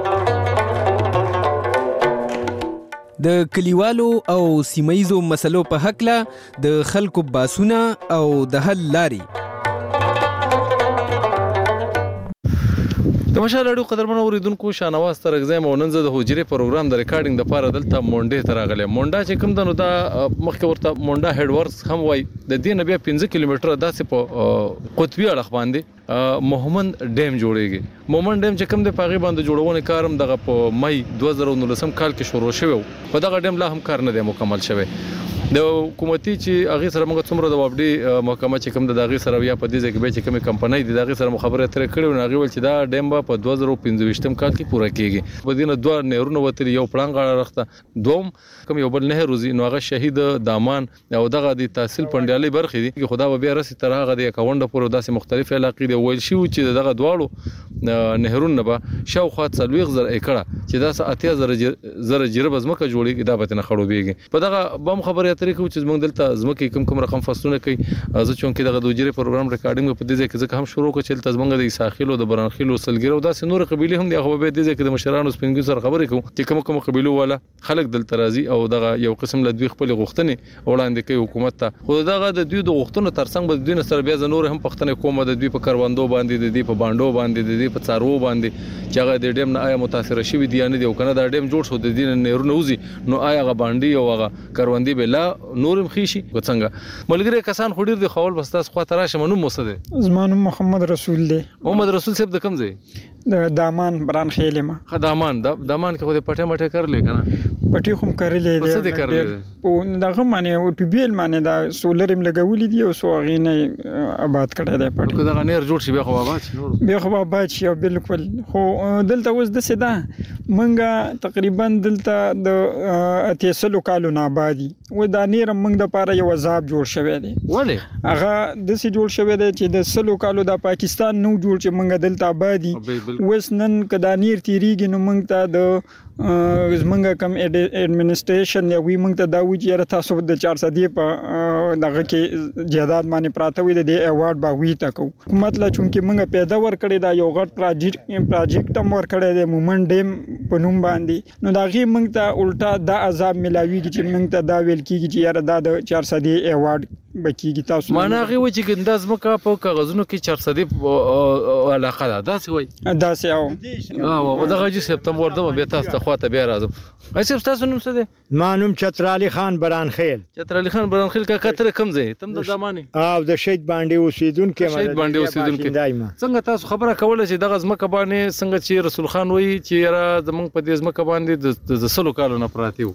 د کلیوالو او سیمایزو مسلو په حق له د خلکو باسونه او د حل لاري. د مشال راډیو قدرمن اوریدونکو، شاهنواز ترغزی مو نن زه د حجره پروګرام د ریکارډینګ لپاره دلته مونډه ته راغلی. مونډه چې کوم د نو دا مخکې ورته مونډه هډ ورکس هم وای. د دې نه بیا 15 کیلومتره داسې په قطبی اړخ باندې مومند ډیم جوړیږي. مومند ډیم چې کوم د پاغي باندې جوړونه کارم دغه په مای 2019 کال کې شروع شوی. په دغه ډیم لا هم کار نه دی مکمل شوی. د حکومتي چې هغه سره موږ څومره د وابډي محکمه چې کوم د دغه سره یا په دې ځای کې به چې کومه کمپنۍ د دغه سره مخابره تر کړو نه غوښتل چې دا ډیم په 2015 کال کې پوره کیږي. په دې نه دوه نهرونه وتل، یو پړنګ غاړه رخته، دوم کوم یو بل نهر روزي نو هغه شهید دامان او دغه د تحصیل پندیالي برخې دي چې خدا به بیا رسي تر هغه د اکاونټ پورې داسې مختلف علاقې دی ویل شو چې دغه دواړو نهرونه به شاوخوا 40,000 ایکړه چې دا 80,000 جریب ځمکه جوړیږي دا به نه خړوبېږي. په دغه بم خبره اترې کوم چې موږ دلته ځمکې کوم رقم فصلونه کوي. زه چونکې دغه د وجري پروګرام ریکارډینګ په دې ځای کې ځکه هم شروع کړ چې تاسو موږ د ساحل او د برانخیل او سلګرو داسې نور قبيله هم دی هغه به دې ځای کې د مشرانو سپینګو سره خبرې کوي چې کوم قبيلو والا خلک دلته راځي او دغه یو قسم له دوی خپل غوښتنې وړاندې کوي حکومت ته. خو دغه د دوی د غوښتنو ترڅنګ به دوی سره بیا نور هم پښتنه کومه د دوی په کاروندو باندې د دوی په باندو باندې د دوی په څارو باندې چې هغه د ډیم نه آیا متاثر شوی دی نه دی او کنه دا ډیم جوړ شو د دین نهرونه وزي نو آیا هغه باندې او هغه کاروندي به لا نورم خيشي څنګه ملګری کسان خو ډیر د خول بس تاسو خو تراشه منو موسده زمانو محمد رسول دی. محمد رسول صاحب د کوم ځای؟ د دامان بران خېلې ما خدامان دامان کې خو د پټه مټه کړلې کنه پټي خو کړلې څه دې کړلې او دغه معنی او پی بی ال معنی دا سولرم لګولې دی او سو غینه آباد کړی دی پټ کو دغه نیر جوړ شي بیا خو آباد شي بیا خو آباد شي بالکل. خو دلته اوس د سدا منګه تقریبا دلته د 30 کالو نه آبادی و دا نیر منګ د پاره یو عذاب جوړ شوی دی. ولې هغه د سې جوړ شوی دی چې د 100 کالو د پاکستان نو جوړ چې منګه دلته آبادی وس نن کدا نیر تیریږي نو منګ ته د زمونږ کم اډمنسټریشن یا وی موږ ته دا و چې را تاسو د 400 په دغه کې جهاد باندې پراته وي د ایوارډ با وی تکو حکومت لا چونکې موږ پیدا ور کړی دا یو غټ پروجیکټ هم ور کړی دی مومند ډیم په نوم باندې نو دا غي موږ ته الټا دا عذاب ملاویږي چې موږ ته دا ویل کیږي چې یاره دا د 400 ایوارډ بکیږي تاسو معنا غي و چې ګنداز مکه په کاغذونو کې 400 علاقه ده دا څه وای دا څه او دغه چې سپتمبر د به تاسو خواته بیا راځم. ایسه تاسو نوم څه دی؟ ما نوم چترالي خان برانخیل. چترالي خان برانخیل کا کتر کم ځای تم د زمانه او د شهید باندې اوسیدونکو شهید باندې اوسیدونکو څنګه تاسو خبره کوله چې دغه ځمکه باندې څنګه چې رسول خان وایي چې را زمونږ په دې ځمکه باندې د 100 کالو نه پراتی وو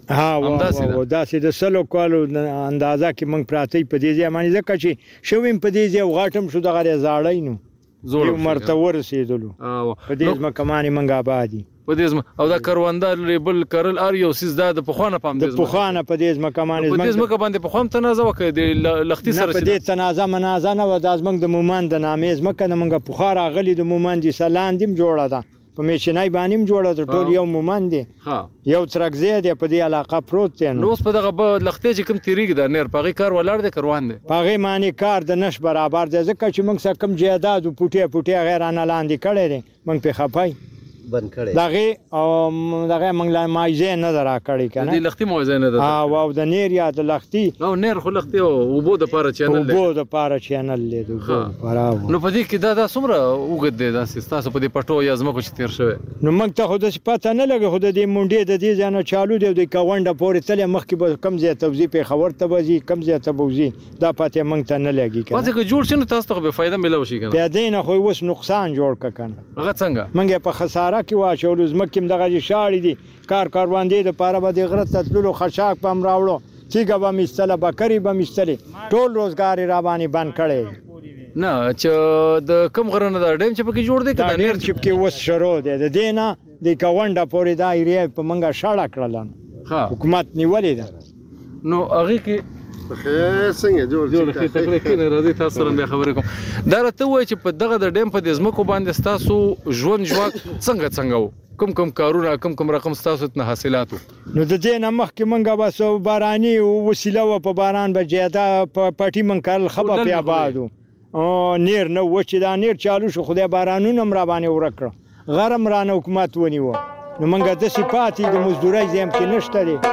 او داسې د 100 کالو اندازه کې موږ پراتی په دې ځمانه ځکه چې شویم په دې ځای غاټم شو دغه زاړی نو زوړ مرتور رسیدلو په دې ځمکه باندې موږ آبادی په دې او دا کاروندار لیبل کارل ار یو سیز دا د پخوانه پام د پخوانه په دې ځمکه باندې په دې ځمکه باندې پخوام تنازع وکړي د لختي سره په دې تنازع منازع نه و د ځمکه د مومند د نامې ځمکه نه موږ پخاره غلي د مومند سلاندیم جوړه ده په میشنای باندې جوړه ټول یو مومن دي یو ترکزی دی په دې علاقه پروت دی نو اوس په دغه لختې چې کوم تیریږي د نیر پاغي کار ولاړ دی کروان دی پاغي معنی کار د نش برابر دی ځکه چې موږ کم جیداد او پټه غیرانه لاندې کړی دی موږ په خپای بند کړي دغه موږ لا مایزه نه درا کړی کنه د لختي مایزه نه ده او د نیر یا د لختي او نیر خو لختي او بو د پاره چینل دی بو د پاره چینل دی برابر نو په دې کې دا څومره وګد دی دا تاسو په دې پټو یا زمکو چې تیر شوی نو موږ ته خو د پته نه لګي خو د دې مونډې د دې ځانو چالو دی د کاونډه پورې تل مخکې به کم زیات توزیع په خبر ته بزي کم زیات بوزي دا پته موږ ته نه لګي کنه پته کې جوړ شنو تاسو ته به فائدہ ملو شي کنه په دې نه خو اوس نقصان جوړ کنه هغه څنګه موږ په خساره کې واچول زمکم دغه شاړې دي کاروان دي د پاره به د غره تطلو خشاک پم راوړو چې به مستله بکری به مستله ټول روزګار را باندې بند کړي نه چې د کم غره نه د ډیم چې پکې جوړ دی کله نیر چې پکې وس شروع دی د دینه د کاونډه پورې دا ایریا په منګه شاړه کړل حکومت نیولې ده نو هغه کې څنګه جوړ شي تکلیف کې راځي تاسو سره به خبرې کوم دا راته وای چې په دغه د ډیم په د زمکو باندې تاسو ژوند جواک څنګه کوم کارونه کوم رقم تاسو ته حاصلاتو نو د دې نمخ کې منګه بس باراني وسیله و په باران بجیدا په پټي من کارل خبر په آبادو او نیر نو و چې دا نیر چالو شو خدای بارانونه مر باندې ورکړه غرم رانه حکومت ونیو نو منګه د صفاتي د مزدوري زم کې نشته دي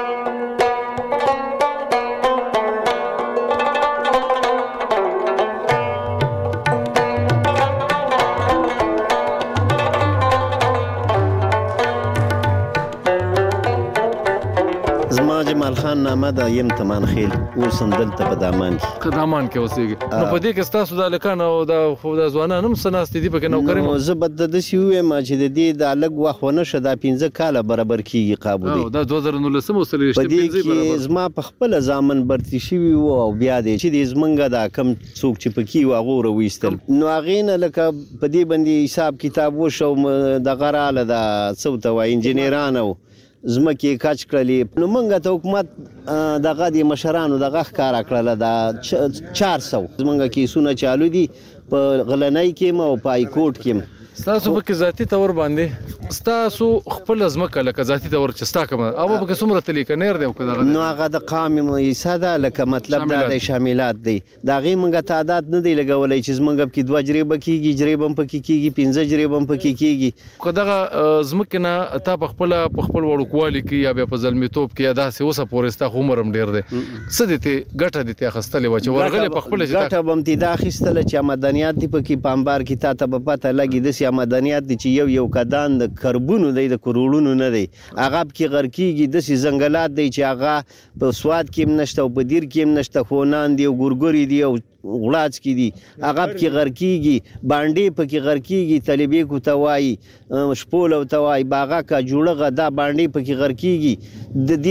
جمال خان نامه د یم تمان خیل اوسم دلته په دامان کې اوسېږي نو په دې کې تاسو د لکان او د خو د ځوانانو هم سناستې دي پکې نو کوي نو زه بد د سی وې ما چې د دې د الګ وخت ونه شدا 15 کاله برابر کیږي قابو دي دا 2019 وسلې شته 15 برابر زما په خپل ځامن برتی شي او بیا دې چې د زمنګ دا کم څوک چې پکې واغوره وېستل نو اغینه لکه په دې باندې حساب کتاب وشو د غراله د څوته و انجنیرانو زمکه کاچ کړلې نو منګه ته حکومت دغه د مشرانو دغه ښکارا کړل دا 400 زمنګه کې سونه چالو دي په غلنۍ کې او په هایکورټ کې تاسو په ذاتی تور باندې تاسو خپل زمکه لکه ذاتی تور چستا کوم او په څومره تلیک نیر دی او کده نو هغه د قام ساده لکه مطلب دا د شاملات دی دا غي منګه تعداد نه دی لګولای چې زمنګ کې 2 جریبه کیږي جریبم پکې کیږي 15 جریبم پکې کیږي کداغه زمکه نه تا په خپل وړوکوالي کې یا په ظلمیتوب کې ادا سه اوسه پورستا عمرم ډیر دی سدته ګټه دي ته خستلې و چې ورغله په خپل ګټه بم تي دا خستله چې مدنيات دی پکې پامبار کې تا ته پته لګي د سیا مدنيات دي چې یو کدان د کربونو دی د کروڑونو نه دی هغه کې غرکیږي د سي زنګلات دی چې هغه په سواد کې نشته او په دیر کې نشته خونان دی او ګورګوري دی او غلاچ کی دي هغه کې غرکیږي باندې پکې غرکیږي طالبې کو توای شپول او توای باغه کا جوړه دا باندې پکې غرکیږي د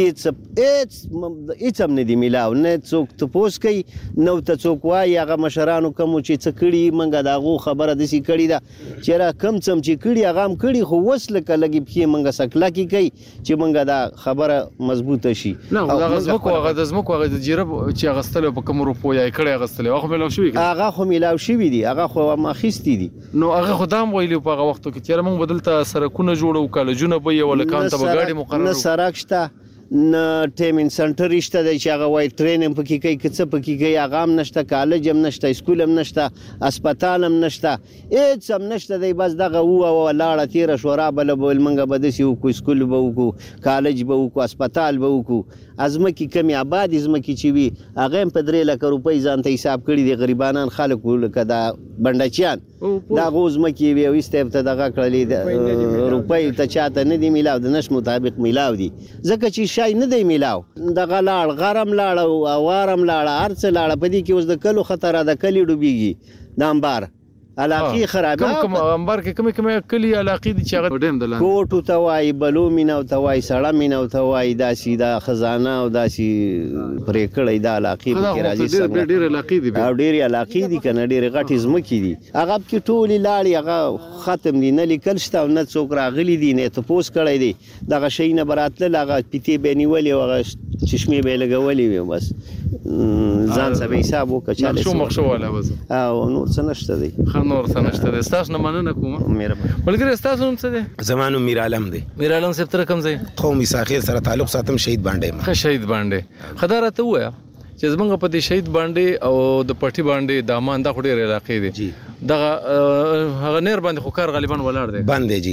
دې هیڅ هم نه دی ملاو نه څوک تپوس کوي نو ته څوک وای هغه مشرانو کوم چې څکړي منګه داغو خبره د سې کړي دا چیرې کم څم چې کړي هغه هم کړي خو وسله کلګي په منګه سکلا کی کوي چې منګه دا خبره مضبوطه شي نه هغه زمکو هغه د جرب چې غستل په کوم روپو یا کړي غستل هغه ملاو شوی هغه خو ملاو شوی دي هغه خو ماخستی دي نو هغه خدام ویلو په هغه وخت کې چې موږ بدلته سرکونه جوړو کالجونه به یو لکان ته بغاړي مقرره نه سرک شته نه ټیمین سنټر شته چې هغه وای ټریننګ پکې کوي کڅ پکې کوي هغه هم نشته کالج هم نشته سکول هم نشته هسپتال هم نشته هیڅ هم نشته دی بس دغه او لاړه تیر شورا بل منګه بدسي او سکول به وکړو کالج به وکړو هسپتال به وکړو ازمکه کمی آباد ازمکه چې وی هغه په 3 لک روپۍ ځانته حساب کړی دی غریبانان خلکو لکه دا بندچیان دا غوزمکه وی وسته ته دغه کړلی روپۍ ته چاته نه دی میلاو د نش مطابق میلاو دی ځکه چې شای نه دی میلاو دغه لاړ غرم لاړ او وارم لاړ هرڅ لاړ په دې کې اوس د کلو خطر د کلی ډوبېږي د انبار علاقی خراب کوم انبار کې کوم کلی علاقی دي چې هغه ډیم د لاندې کوټو توای بلو مینو توای سړه مینو توای داسي دا خزانه او داسي پرې کړی دا علاقی کې راځي ډېر علاقی دي او ډېر علاقی دي کنه ډېر غټي زمکی دي هغه کې ټولي لاړي هغه ختم دي نه لیکل شته نه څوک راغلي دي نه ته پوس کړی دي دغه شی نه براتله هغه پیتی بنیولې هغه چشمې به لګولې وي بس ځان سره حساب وکړه چاله شو مخ شو ولا بس او نور څه نشته دی نور څه نشته دی تاسو نه مننه کوم ملګری تاسو هم څه دی زمانو میر عالم دی میر عالم صاحب تر کوم ځای قومي ساخیر سره تعلق ساتم شهید باندې ښه شهید باندې خدای ته وایا چې زمونږ په دې شهید باندې او د پټي باندې د امان د خوري علاقې دي دغه هغه نیر باندې خو کار غالبا ولاړ دی باندې جی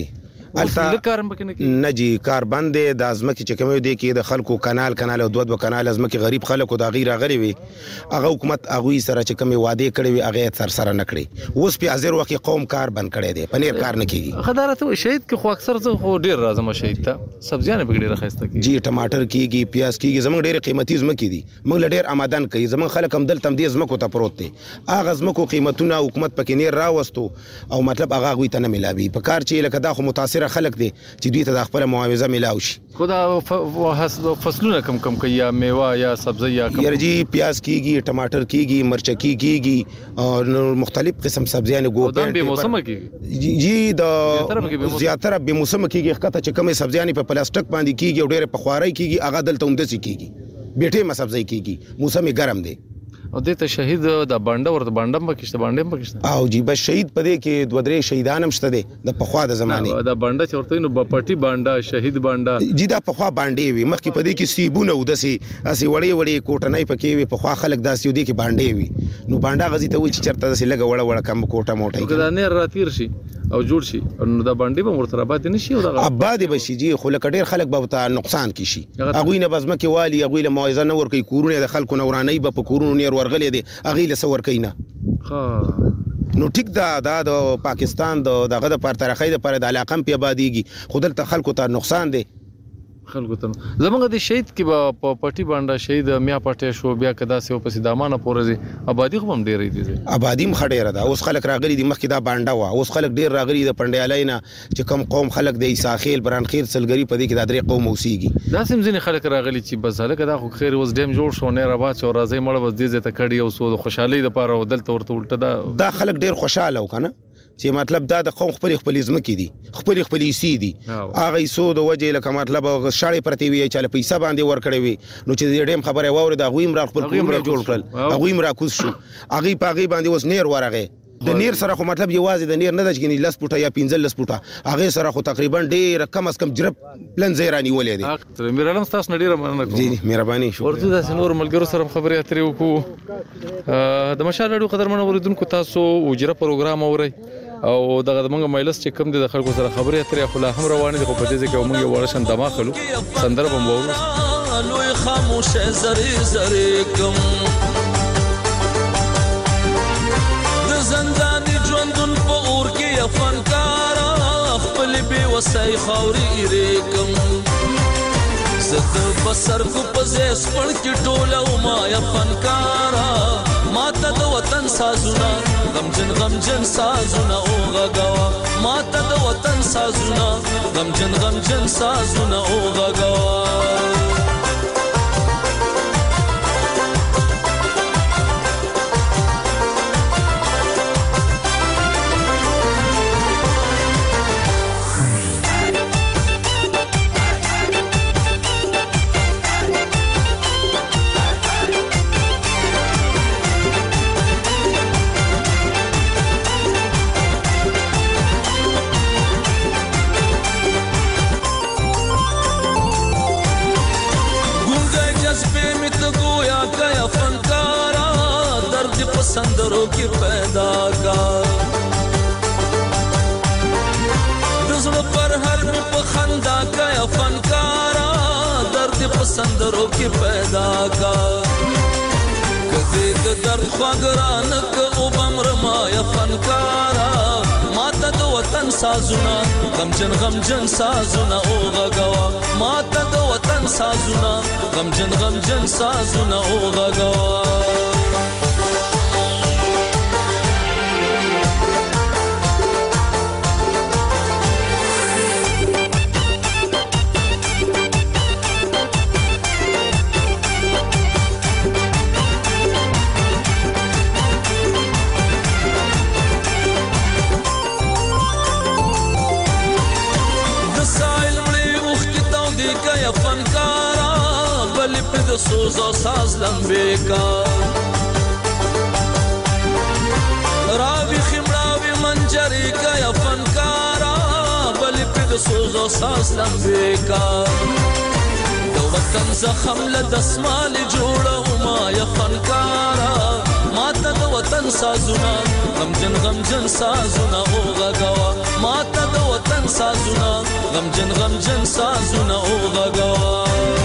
نه جی کار باندې د ازمکه چې کوم دی کې د خلکو کانال او دوه کانال ازمکه غریب خلکو د غیر غری وي هغه حکومت هغه سره چې کوم وعده کړی وي هغه سره نه کړی اوس په حاضر وخت قوم کار بند کړی دی پنیر کار نه کیږي خدای ته شهید کې خو اکثر زه خو ډیر راځم شهید ته سبزیانه بګړي راخسته کی جی ټماټر کیږي پیاز کیږي زموږ ډیر قیمتي زمکه دي موږ ډیر آمدن کوي زموږ خلک هم دلته دې زمکو ته پروت دي هغه زمکو قیمتونه حکومت پکې نه راوستو او مطلب هغه غوي ته نه ملاوي په کار چې لکه دا خو متاثر خلک دي چې دوی ته د خپل معاوضه ملاوي شي خدا فصلونه کم کم یا میوه یا سبزی یا کم یرجی پیاز کیږي ټماټر کیږي مرچ کیږي او مختلف قسم سبزیانه ګوبه به موسم کې جی د زیاتره به موسم کې ښکته چې کومه سبزیانه په پلاستیک باندې کیږي او ډېر په خواري کیږي هغه دلته هم دسي کیږي بیٹه ما سبزی کیږي موسم ګرم دی او د ته شهید د باندې ورته باندې مکشته او جی بس شهید پدې کې دوه درې شهیدان هم شته دي د پخوا د زمانه د باندې چورته نو پټي باندې شهید باندې جی دا پخوا باندې وي مخکې پدې کې سیبونه او دسي اسی وړي کوټنۍ پکې وي پخوا خلک داسې ودي کې باندې وي نو باندې غزي ته وي چې چرته دسي لګ وړه کم کوټه موټه کې دا نه راتیر شي او جوړ شي نو دا باندې به ورته آباد نشي او دا آباد به شي جی خو لکه ډیر خلک به ته نقصان کی شي هغه نه بزمه کې والی هغه له موعظه نه ور کوي کورونه د خلکو نوراني به په کورونو نیر ورغلې دي هغه له سور کینا نو ټیک دا د پاکستان دغه د پر ترخی د پر د علاقم په آبادیږي خودل ته خلکو ته نقصان دی خلکو ته زمونږ د شهید کې په پټي باندې شهید میا پټه شو بیا کدا سه په سیدامانه پورځي آبادی خو هم ډیرې دي آبادی مخډیره ده اوس خلک راغلي دي مخکې دا باندې وا اوس خلک ډیر راغلي د پندیالینا چې کم قوم خلک د عیساخیل برانخیر سلګری په دې کې د درې قوم اوسېږي دا سم ځینې خلک راغلي چې بس هلکه دا خو خیر اوس ډیم جوړ شو نه را باد شو راځي مړ بس دې ته کړي او سو خوشحالي د پاره دلته ورته الټه دا خلک ډیر خوشاله وکنه چې مطلب دا د قوم خپل ځمکې دي خپل سی دي هغه سو د وجه لکه مطلب شاړې پرتی وی چې پیسې باندې ور کړې وي نو چې ډېم خبره وره دا غویم را خپل کوم جوړ کړل غویم را کوز شو هغه پاغي باندې اوس نیر ورغه د نیر سره خو مطلب یوازې د نیر نه د جګنی لس پټه یا 15 پټه هغه سره خو تقریبا ډېر کم از کم جرب پلن زیرانی ولې دي میرالم تاسو نډیره مننه کوم جی مهرباني شو ورته د نور ملګرو سره خبرې اترې وکړو د مشال اړو قدرمن اوریدونکو تاسو وجره پروګرام اوري او دغه موږ مجلس چې کوم د خلکو سره خبرې اترې خو لا هم روانه دي خو په دې کې موږ یو ورشن دماغ خلو سندره بم وورو لوی خاموش زری زری کوم د زنداني ژوندون په اور کې فنکار خپل به وسای خوري ریکم زت بسر کو پزیس پړ کې ټوله ما یا فنکار ماته د وطن سازونه غمجن سازونه او غغوا ماته د وطن سازونه غمجن سازونه او غغوا سندرو کې پیدا کا دزړه پر هر می په خندا کا فنکارا درد په سندرو کې پیدا کا کدی د درد خواګران ک او بمر ما یا فنکارا ماته د وطن سازونه غمجن سازونه او غغوا ماته د وطن سازونه غمجن سازونه او غغوا د سوز او ساز لمبې کا راوی خمراوی منجری کا یا فنکارا بلی پی د سوز او ساز لمبې کا د وطن زخم له دسمال جوړو ما یا فنکارا ماته د وطن سازونه غمجن سازونه وغږوا ماته د وطن سازونه غمجن سازونه وغږوا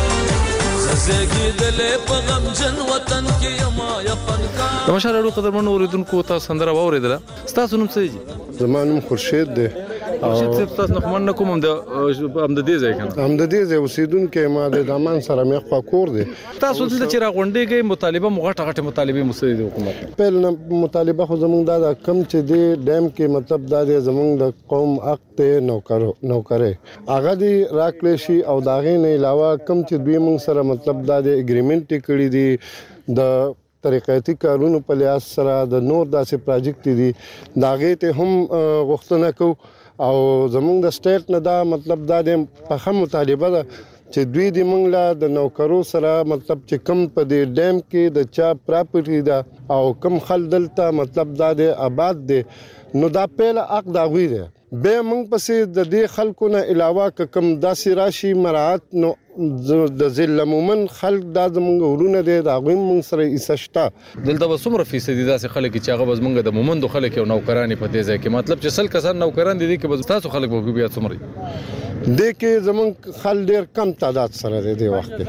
زګیدلې په غمجن وطن کې ما یا فنکار د مشال اړو قدرمن اوریدونکو تاسو سندره واوریدله تاسو نوم څه دی زمانم خورشید دی خورشید تاسو نه من کوم د دې ځای کنه هم د دې ځای اوسیدونکو ما د دامان سره مخ په کور دی تاسو دلته چې راغونډېږئ مطالبه غټه مطالبه مسید حکومت په مطالبه خو زمونږ دا کم چې دی ډیم کې مطلب دا دی زمونږ د قوم حق ته نوکرې هغه دی راکړې شي او دا غي نه علاوه کم چې دوی مونږ سره مطلب دا دی اګریمنت کړی دی د طریقاتی کارونو په لحاظ سره د نور داسې پروجیکټ دي دا غي ته هم غوښتنه کو او زمونږ د سټیټ نه دا مطلب دا د په مطالبه ده چې دوی د منګلا د نوکرو سره مطلب چې کم په دې ډیم کې د چا پراپرټي ده او کم خل دلته مطلب دا د آباد دي نو دا پیل حق دا غوي ده به موږ پسې د دې خلکو نه علاوه کم داسې راشي مراعات نو د ذل مومن خلک دا زموږ ورونه دي دا غویم موږ سره ایسشتا دلته به څومره فیصدي داسې خلک چې هغه زموږ د مومندو خلک او نوکرانی په دې ځای کې مطلب چې سل کسان نوکران دي کې به تاسو خلک به بیا څومره د کې زموږ خل ډیر کم تعداد سره دی د وخت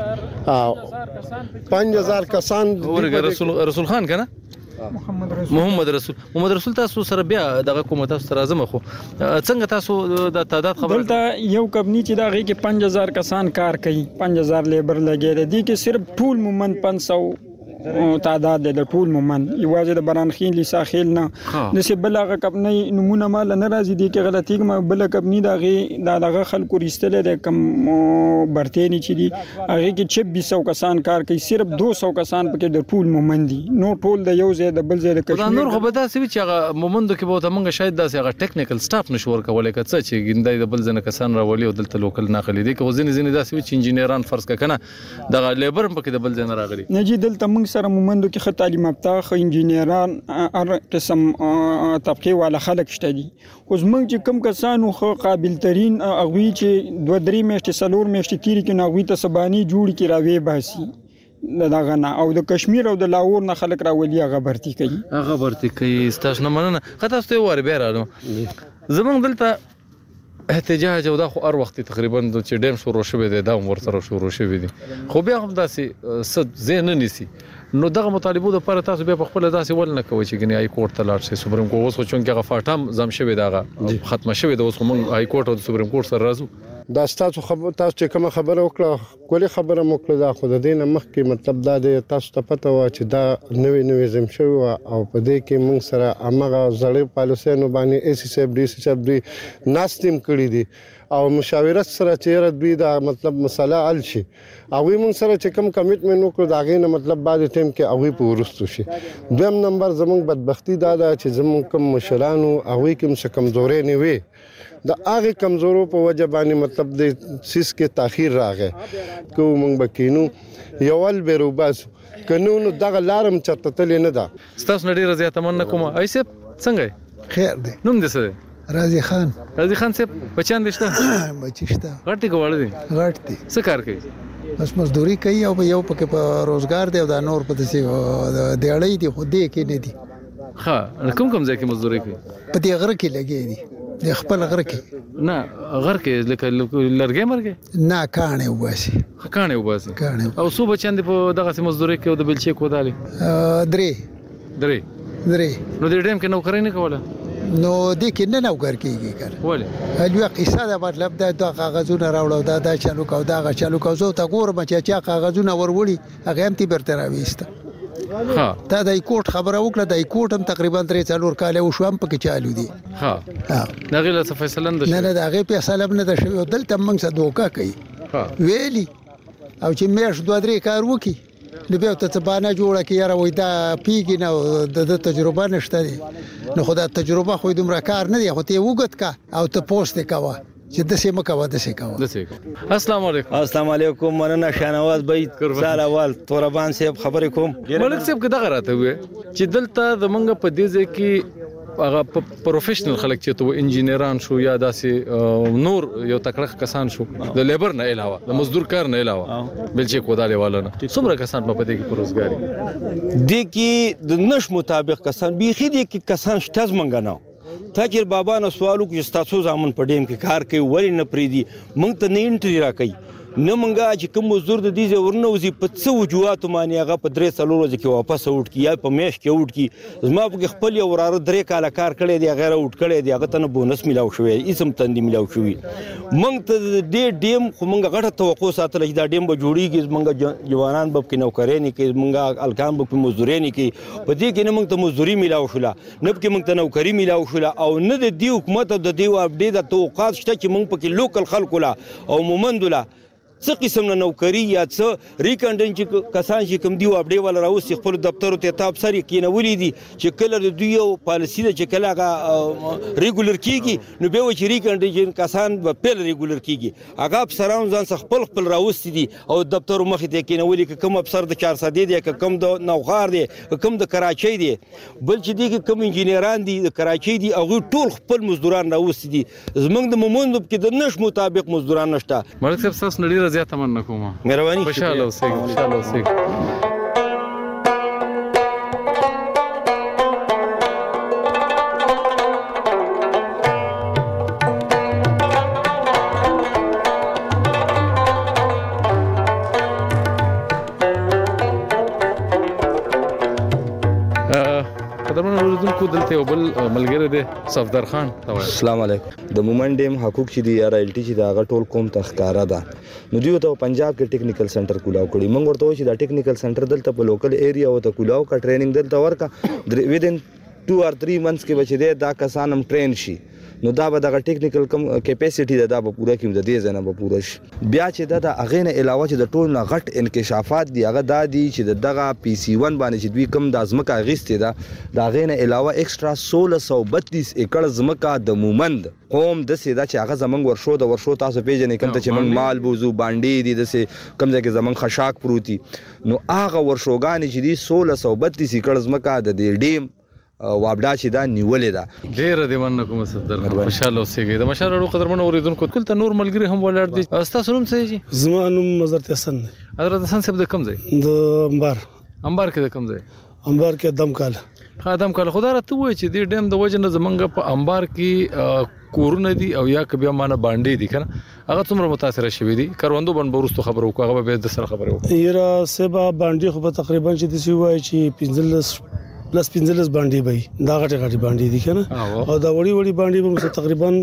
او 5000 کسان رسول خان کنه محمد رسول تاسو سره بیا دغه کومه تاسو سره زما خو څنګه تاسو د تعداد خبره دلته یو کمپنی چې دغه کې 5000 کسان کار کوي 5000 لیبر لګي دي کې صرف ټول مومند 500 تعداد د ټول مومند یوازې د برانخین لساخیل نه د سی بلغه کپنی نمونه مال نه راځي دي کې غلطي ما بل کپنی دغه خلکو ریستل د کم برتنی چې دي هغه کې 2600 کسان کار کوي صرف 200 کسان پکې د ټول مومند دي نو ټول د یو ځای د بل ځای د کشمیر نور خو به داسې چې هغه مومندو کې به تمنګ شاید داسې هغه ټیکنیکل سټاف نشور کولای کڅ چې ګندای د بل ځنه کسان راولي او دلته لوکل ناخلي دي کې وزن داسې چې انجینران فرض کنه دغه لیبر پکې د بل ځنه راغلي نه جی دلته موږ سره مومندو کې خط تعلیم یافته خو انجینران هر قسم طبقه والا خلک شته دي اوس موږ چې کم کسانو خو قابل ترين اغوي چې 2-3 میاشتې سلور میاشتې تیری کې ناغوي ته سبانی جوړ کی راوي باسي دغه نه او د کشمیر او د لاهور نه خلک راولي هغه برتي کوي ستاسو نه مننه خاطر ته ور بیا راځو زمونږ دلته احتجاج او دا خو هر وخت تقریبا چې ډیم شروع شوی دی دا ورسره شروع شوی دی خو بیا هم داسې صد زین نه نسی نو دغه مطالبه د پر تاسو به خپل داسې ول نه کوي چې ګنې هاي کورټ ته لاړ شي سپریم کورټ اوس چون کې غفاټم زم شوی داغه ختم شوی د اوس کوم هاي کورټ او سپریم کورټ سره راځو دا تاسو چې کوم خبره وکړه کولی خبره مو کړه دا خو د دینه مخکې مطلب دا دی تاسو ته پته و چې دا نوې زم شوی او په دې کې موږ سره امغه زړې پالیسانو باندې ای سی سب ډي سی سب ډي ناستیم کړی دي او مشاورت سره چیرې دوی دا مطلب مسله حل شي او موږ سره چې کوم کمیټمنټ وکړو دا غي نه مطلب بعد ټیم کې اوی په ورستو شي دویم نمبر زموږ بدبختی دا ده چې زموږ کوم مشرانو اوی کوم څه کمزورې نه وي د هغه کمزورو په وجه باندې مطلب د سیس کې تاخير راغی کو موږ بکینو یوال بیروباس قانون دغه لارم چرته تل نه ده ستاسو نړۍ رضا تمنا کوم ایسه څنګه خیر دی نوم دې څه رازي خان صاحب بچان دشته بچشته غټي کوړ دي غټي څه کار کوي بس مزدوري کوي او یو پکې په روزګار دی او دا نور په دې دیړې دي خو دې کې نه دي ها کوم ځای کې مزدوري کوي په دې غره کې لګي دي د خپل غره کې نه غره کې لکه لرګي مرګي نه کانه وباسي او سو بچان دي په دغه مزدوري کې او د بلچې کو دالي درې نو د ډیم کې نوکري نه کوله نو دې کې نه نوکر کیږي کار ولې هلو قصه دا مطلب دا کاغذونه راوړو دا چالو کو دا چالو کو زه تا ګورم چې کاغذونه وروړي هغه هم تی برته راويسته ها دا د کوټ خبره وکړه د کوټ هم تقریبا 3-4 کال او شو هم پکې چالو دي ها دغه له فیصله نه هغه په سلام نه ده شوی دلته موږ څه دوکا کوي ویلي او چې مېش 2-3 کار وکي نو بیا ته باندې جوړه کې یاره وای دا پیګ نه د تجربه نشته دي نو خدای تجربه خو دومره کار نه دی خو ته وګت کا او ته پوسټ کاوه چې د سیمه کا واده سي کا. السلام علیکم. السلام علیکم. مننه شاهنواز بای سال اول توربان صاحب خبرې کوم. ملک صاحب کدا غراته وي چې دلته زمونږ په دې ځای کې هغه پروفیشنل خلک چې تو انجینران شو یا داسې نور یو تکړه کسان شو د لیبر نه علاوه د مزدور کار نه علاوه بل چې کوډاله والونه څومره کسان په دې کې روزګاری دي کې د نش مطابق کسان بيخي دي کې کسان شتاز منګناو تاجر بابا نو سوالو کې تاسو ځامن په ډیم کې کار کوي ولی نه پریدي مونږ ته نه انټری راکړي نه مونږه چې کوم مزدور د دې ورنه وزي په څو وجوهات باندې هغه په 3 ورځې کې واپس اوټ کی یا په میش کې اوټ کی زما په خپل یو وراره 3 کاله کار کړی دی غیر اوټ کړی دی هغه ته بونس ملاو شوی اسم تندې ملاو شوی مونږ ته د ډیم خو مونږ غټه توقع ساتل چې دا ډیم به جوړیږي مونږ جوانان به کې نوکرې نه کې مونږ الکان به په مزدوري نه کې په دې کې نه مونږ ته مزدوري ملاو شولا نه کې مونږ ته نوکری ملاو شولا او نه د دې حکومت د دې اپډیټ د توقعات شته چې مونږ په کې لوکل خلکو لا او مومندولا څه قسم نه نوکری یا څه ریکانډن چې کسان چې کوم دی اپډیټ ولا راوستي خپل دفتر ته تاب سری کینولې دي چې کله د دوی یو پالیسی ده چې کله هغه ریګولر کیږي نو به و چې ریکانډن کسان په پیل ریګولر کیږي هغه افسران ځان خپل راوستي دي او دفتر مخ ته کینولې کوم افسر د 400 دی کوم د نوغار دی کوم د کراچۍ دی بل چې دی کوم انجینران دي د کراچۍ دی او ټول خپل مزدوران راوستي دي زمونږ د مومندوب کې د نش مطابق مزدوران نشته. ملک صاحب تاسو نړۍ زیاته مننه کوم. مهرباني خوشاله اوسئ. کو دلته یو بل ملګری دی صفدر خان. السلام علیکم. د مومن ډیم حقوق چې دی آر ایل ټی چې دا ټول قوم تخکارا ده نو دوی ته پنجاب کې ټیکنیکل سنټر کولاو کړی موږ ورته چې دا ټیکنیکل سنټر دلته په لوکل ایریا او ته کولاو کا ټریننګ دلته ورکا ودین 2 or 3 months کې بچی دی دا کسان هم ټرین شي نو دا به د ټیکنیکل کم کیپاسټی دا به پوره کیم د دې ځنه به پوره شي بیا چې دا اغه نه علاوه چې د ټول نه غټ انکشافات دی هغه د دې چې دغه پی سی 1 باندې چې دوی کم د ازمکه غیستې دا اغه نه علاوه ایکسترا 1632 ایکړ زمکه د مومند قوم د سیدا چې هغه زمنګ ورشو تاسو پیژنې کوم ته چې من مال بوزو باندې دي د سه کوم ځای کې زمنګ خشاک پروتي نو هغه ورشوګان چې دي 1632 ایکړ زمکه د دې ډیم وابډا چې دا نیولې ده ډیر دې مننه کوم صدر خوشاله اوسئ. د مشال ورو قدرمن اوریدونکو ټول ته نور ملګری هم ولاړ دي. تاسو نوم څه دی؟ زما نوم حضرت حسن دی. حضرت حسن صاحب د کوم ځای؟ د انبار کې د کوم ځای؟ انبار کې دمکال. خدام کله خدای راته وای چې دې ډیم د وجنه زمنګ په انبار کې کورونه دي او یا کبه مانه باندې دي کنه هغه څومره متاثر شوی دي کروندو باندې ورستو خبرو هغه به د سره خبرو یرا سبا باندې خو تقریبا چې د سی وای چې 15 باندې به دا غټه باندې دي کنه او دا وړي باندې به تقریبا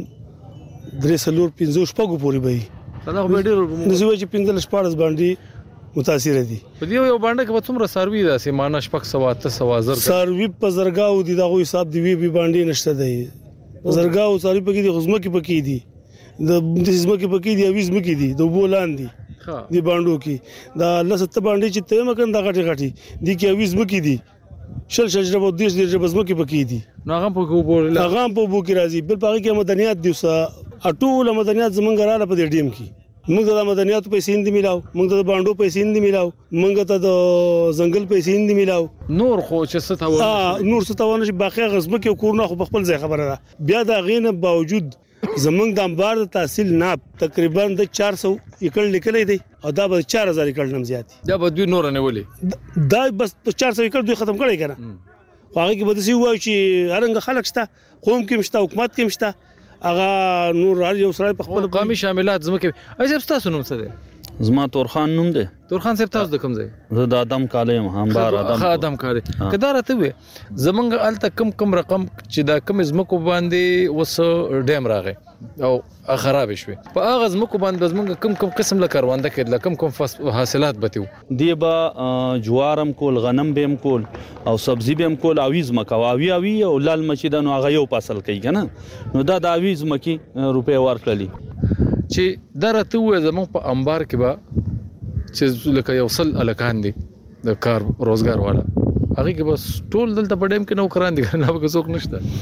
3-4-5 شپږو پورې به دا به ډیر د سی وای چې 15 باندې متاثر دي. په دې یو باندې کې څومره سروي ده سي مانه شپږ سوا ته سوا زر سروي په زرګاو دي دا غو حساب دی وی باندې نشته دی زرګاو سروي پکې دي خصمه کې پکې دي د حزمه کې پکې دي اویز مکې دي د بولان دي دی باندو کې دا لسته باندې چې ته مکن دا غټي دي کې اویز مکې دي شل شجره د دې د بزمه کې پکې دي نو هغه په کوبول هغه په بو کې راځي بل پاره کې مدنیات دي وسه اټول مدنیات زمونږ رااله په دې ډیم کې موږ د مدنیات پیسې اندې ملاو موږ د باندو پیسې اندې ملاو موږ ته د ځنګل پیسې اندې ملاو نور خو چې څه تاونه نور څه تاونه چې باقي غزمه کې کورونه خو خپل ځای خبره ده بیا دا غینه باوجود زمونږ د انبار د تحصیل ناب تقریبا د 400 ایکړ لیکلې دی او دا به 4000 ایکړ نم زیات دا به دوی نور نه ولې دا بس 400 ایکړ دوی ختم کړي کنه خو هغه کې به څه وایي چې هرنګ خلک شته قوم کې مشته حکومت کې مشته اغه نور هر یو سره په خپل قومي شاملات زمکه ایسه تاسو نوم څه دی؟ زما تورخان نوم دی. تورخان صاحب تاسو د کوم ځای؟ زه د ادم کالم همبار ادم کالي کدا راته وي زمنګ الته کم رقم چې دا کم زمکو باندې وس ډیم راغی او خراب شوی په هغه زمکو باندې زمنګ کم قسم له کاروانده کېدل کم حاصلات بتیو دی با جوارم کول غنم بهم کول او سبزی بهم کول اویز مکواوی او لال مچی د نو هغه یو فصل کوي کنه نو دا د اویز مکی روپې ورکړلی چې درته وې زموږ په انبار کې به چې لکه یو سل الکان دي د کار روزګار والا هغه کې بس ټول دلته په ډیم کې نو کران دي نه به څوک نشته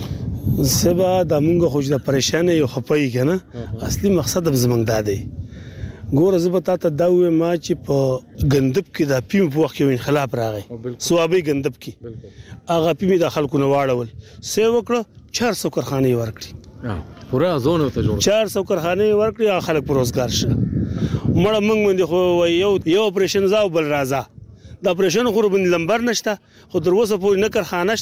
سبا د مونږ خو د پریشانه یو خپای کنه اصلي مقصد زمونږ دا دی ګوره زه به تاسو دا وایم چې په غندب کې د پیم په وخت کې انقلاب راغی سوابي غندب کې هغه پیم د خلکو نه واړول سه وکړه 400 کارخانه ورکړي پورا زون ته جوړ 400 کارخانه ورکړي خلک پر روزګار شه مړه موږ باندې خو یو اپریشن زاو بل راځه د اپریشن خو باندې لمبر نشته خو در اوسه پورې نه کارخانه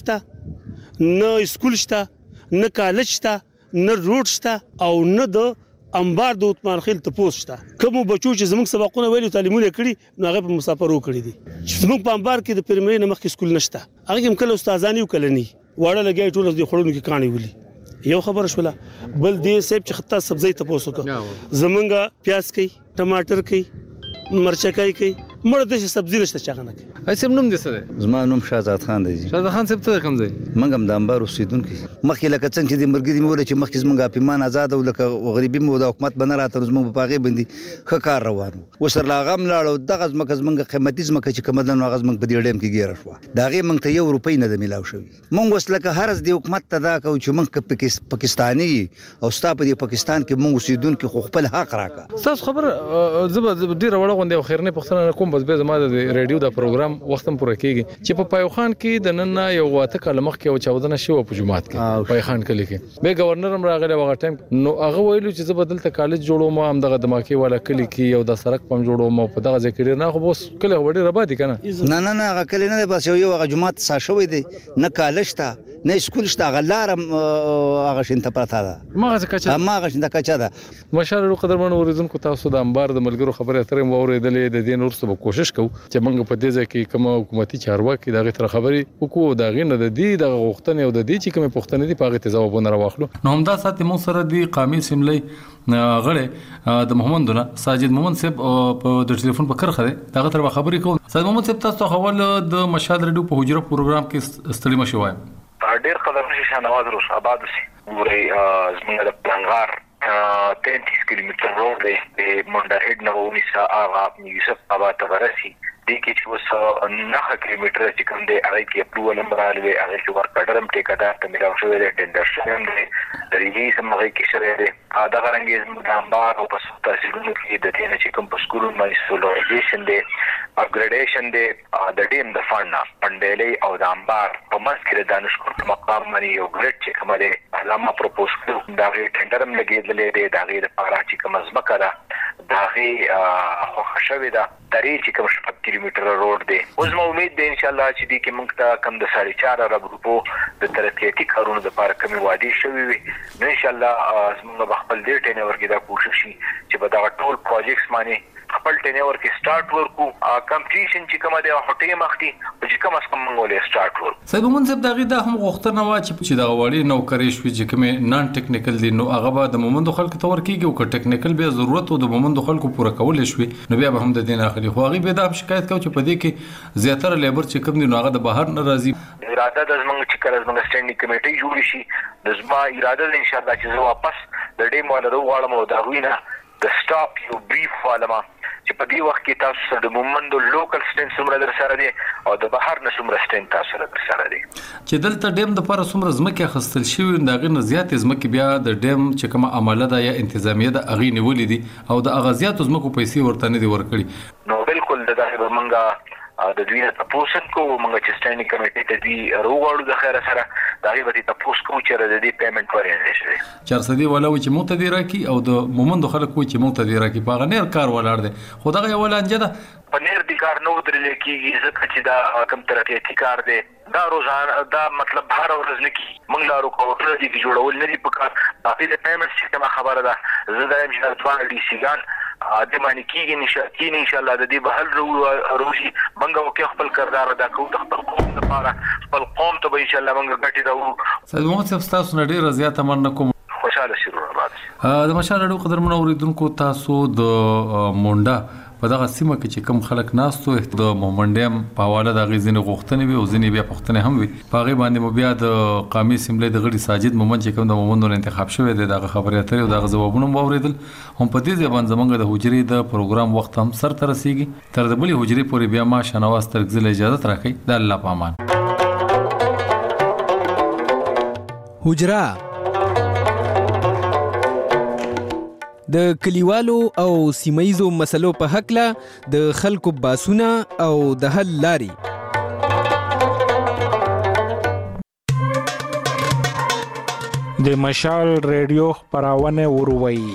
شته نه سکول شته نه کالج شته نه روډ شته او نه د انبار د عثمان خیل ته پوسټه کوم بچو چې زموږ سبقونه ویلو تعلیمونه کړي نو هغه په مسافرو کړی دي چې زموږ په انبار کې د پرمری نه مخکې سکول نشته هغه هم کله استادانی وکړنی واړه لګي ټول د خړونو کې کہانی ولي یو خبر شوله بل دې سیب چې خطا سبزی ته پوسو زمونږه پیاز کوي ټماټر کوي مرچکای کوي مړه د سبزی نشته چاغنه کوي ایسم نوم دې سره زما نوم شهزاد خان دی شهزاد خان صاحب ته کوم ځای منګم د انبار اوسیدونکو مخکې لکه څنګه چې د مرګ دی مول چې مخکې زمونږه پیمان آزاد او لکه غریبي مو د حکومت بنه راته زمونږ په هغه باندې خکار روانو وسر لاغم لاړو دغه زمونږ قیمتي زمونږ چې کومه د غز مونږ په دې ډیم کې ګیر شو دا غي مونږ ته 1 روپۍ نه د ملاو شوی مونږ وسلکه هرڅ د حکومت ته دا کو چې مونږ پاکستاني او ستا په پاکستان کې مونږ اوسیدونکو خو خپل حق راکا تاسو خبر زبر ډیر وړه غونډه خیرنه پښتنه کوم بس به زما د ریډیو دا پروګرام وختم پوره کیږي چې په پایخان کې د نن یو واته کله مخ کې او چاودنه شو په جمعات کې پایخان کې لیکي به گورنر هم راغلی وغه ټایم نو هغه ویلو چې زه بدل ته کالج جوړوم هم دغه دماکي والا کلی کې یو د سرک پم جوړوم په دغه ځای کې نه خو بس کله وړي ربادي کنه نه هغه کلی نه بس یو هغه جمعات سا شوې دي نه کالج ته نه سکول شته غلارم هغه شنت پراته ده ماغه شنت کچا ده مشالو قدرمن اوریدونکو تاسو د انبار د ملګرو خبره اترې اوریدلې د دین ورسره کوشش کوو چې موږ په دې ځای کې کوم حکومتي چارواکي دغه تر خبري وکړو دغه نه د دې د غوښتنې او د دې چې کوم پوښتنې دي په هغه ځوابونه راوخلو نو همدا ساتي مو سره دی قامي سیملې غړې د محمدونه ساجد محمد صاحب په د ټلیفون په کرخه دغه تر خبري کوم ساجد محمد صاحب تاسو خبر د مشال ریډیو په حجره پروګرام کې استړی مشوای ډیر قدر نشي شانواز روس آباد سي وري زموږ د پلانغار 33 کیلومتر روډ دی د منډه هډ نه ونیسا آغا یوسف آباد ته ورسي د کې چې وس 9 کیلومتر چې کوم دی هغه کې اپروول نمبر لوي هغه چې ورکړم ټیکادار ته ملاو شوی دی ټینډر شوی دی د ریلیز مغه کې شوی دی دا غرانګیز مدامبار او په تحصیلونو کې د دې چې کوم په سکولونو باندې سولایزیشن دی اپګریډیشن دی د ډیم د فانا پندېلې او د انبار په منځ کې د دانشګور په مقام باندې یو ګریډ چې کومه دی علامه پروپوز کړو دا غي ټینډر هم لګېدلې دی دا غي د پاره چې کوم ځمکه ده دا غي خو خشوي ده درې چې کوم 7 کیلومتر روډ دی اوس مو امید ده ان شاء الله چې دې کې موږ ته کم د 4.5 ارب روپو د ترقیاتي کارونو لپاره کمی وادي شوی وي نو ان شاء الله موږ خپل دې ټینه ورګه دا کوشش شي چې په دا ټول پروجیکټس باندې خپل ټینه ورکه سٹارټ ورکو کمپلیشن چې کومه د هټې مختي چې کوم اس کوم مونږ سٹارټ ورکو صاحب منصب دغه د هم غوښتنه وا چې دا وړي نوکری شوي چې کوم نان ټیکنیکل دي نو هغه به د مومندو خلکو ته ورکیږي او که ټیکنیکل به ضرورت او د مومندو خلکو پوره کول شوي نو بیا به هم د دین اخلي خو هغه به دا شکایت کوي چې په دې کې زیاتره لیبر چې کوم دي نو هغه د بهر نه راځي اراده د زمنګ چې کله زمنګ سټینډینګ کمیټي جوړ شي د زما اراده ان شاء الله چې زه واپس د ډیم ولا غواړم او دا وینه د سټاپ یو بریف والما چې په دې وخت کې تاسو سره د مومندو لوکل سټینډ سمره در سره دي او د بهر نه سمره سټینډ تاسو سره در سره دي چې دلته ډیم د پر سمره زمکه خستل شي دا غي نه زیات زمکه بیا د ډیم چې کومه عمله ده یا انتظامیه ده اغي نیولې دي او د اغازيات زمکو پیسې ورته نه دي ورکړي نو بالکل د دغه منګه د دوی نه تاسو کو موږ چې سټینډینګ کمیټې ته دی روغړو د خیره سره دا غي به تاسو کو چې د دې پیمنٹ ورې شي 400 ولا و چې مونږ ته دی راکی او د مومندو خلکو چې مونږ ته دی راکی په غنیر کار ولاړ دي خو دغه یو لانجه ده پنیر دی کار نو درل کیږي ځکه چې دا کم ترقیاتي کار دی دا روزانه دا مطلب هر ورځ نه کی موږ لارو کوټر دي جوړول نه دي په کار باقي د پیمنٹ سیستم خبره ده زه دا هم ځوان دي سیګان د معنی کیږي ان شاء الله د دې بهل روزي منګه وکي خپل کردار ادا کوو د خپل قوم لپاره خپل قوم ته به ان شاء الله منګه ګټي دا سید محمد صاحب تاسو نه ډیر زیاته مننه کوم خوشاله شروع آباد د مشال اړو قدرمن اوریدونکو تاسو د مونډه په دغه سیمه کې چې کم خلک ناستو د مومنډیم په حواله د غیزنې غوښتنې وي او ځینې بیا پوښتنې هم وي په هغې باندې مو بیا د قامي اسمبلۍ د غړي ساجد مومند چې کوم د مومندو نه انتخاب شوی دی دغه خبرې اترې او دغه ځوابونه مو واورېدل هم په دې ځای باندې زموږ د حجرې د پروګرام وخت هم سرته رسیږي تر د بلې حجرې پورې بیا ما شنواز ترکزل اجازت راکړئ د الله په امان حجره د کلیوالو او سیمایزو مسلو په حق له د خلکو باسونه او د حل لاري د مشال ریډیو خبرونه وروي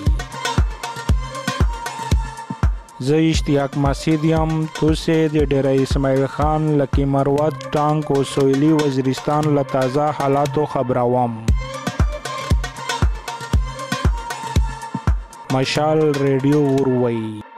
زه اشتیاق مسعود یم توسه د ډیره اسماعیل خان لکی مروت ټانک او سویلی وزیرستان له تازه حالاتو خبروم مشال ریډیو وروي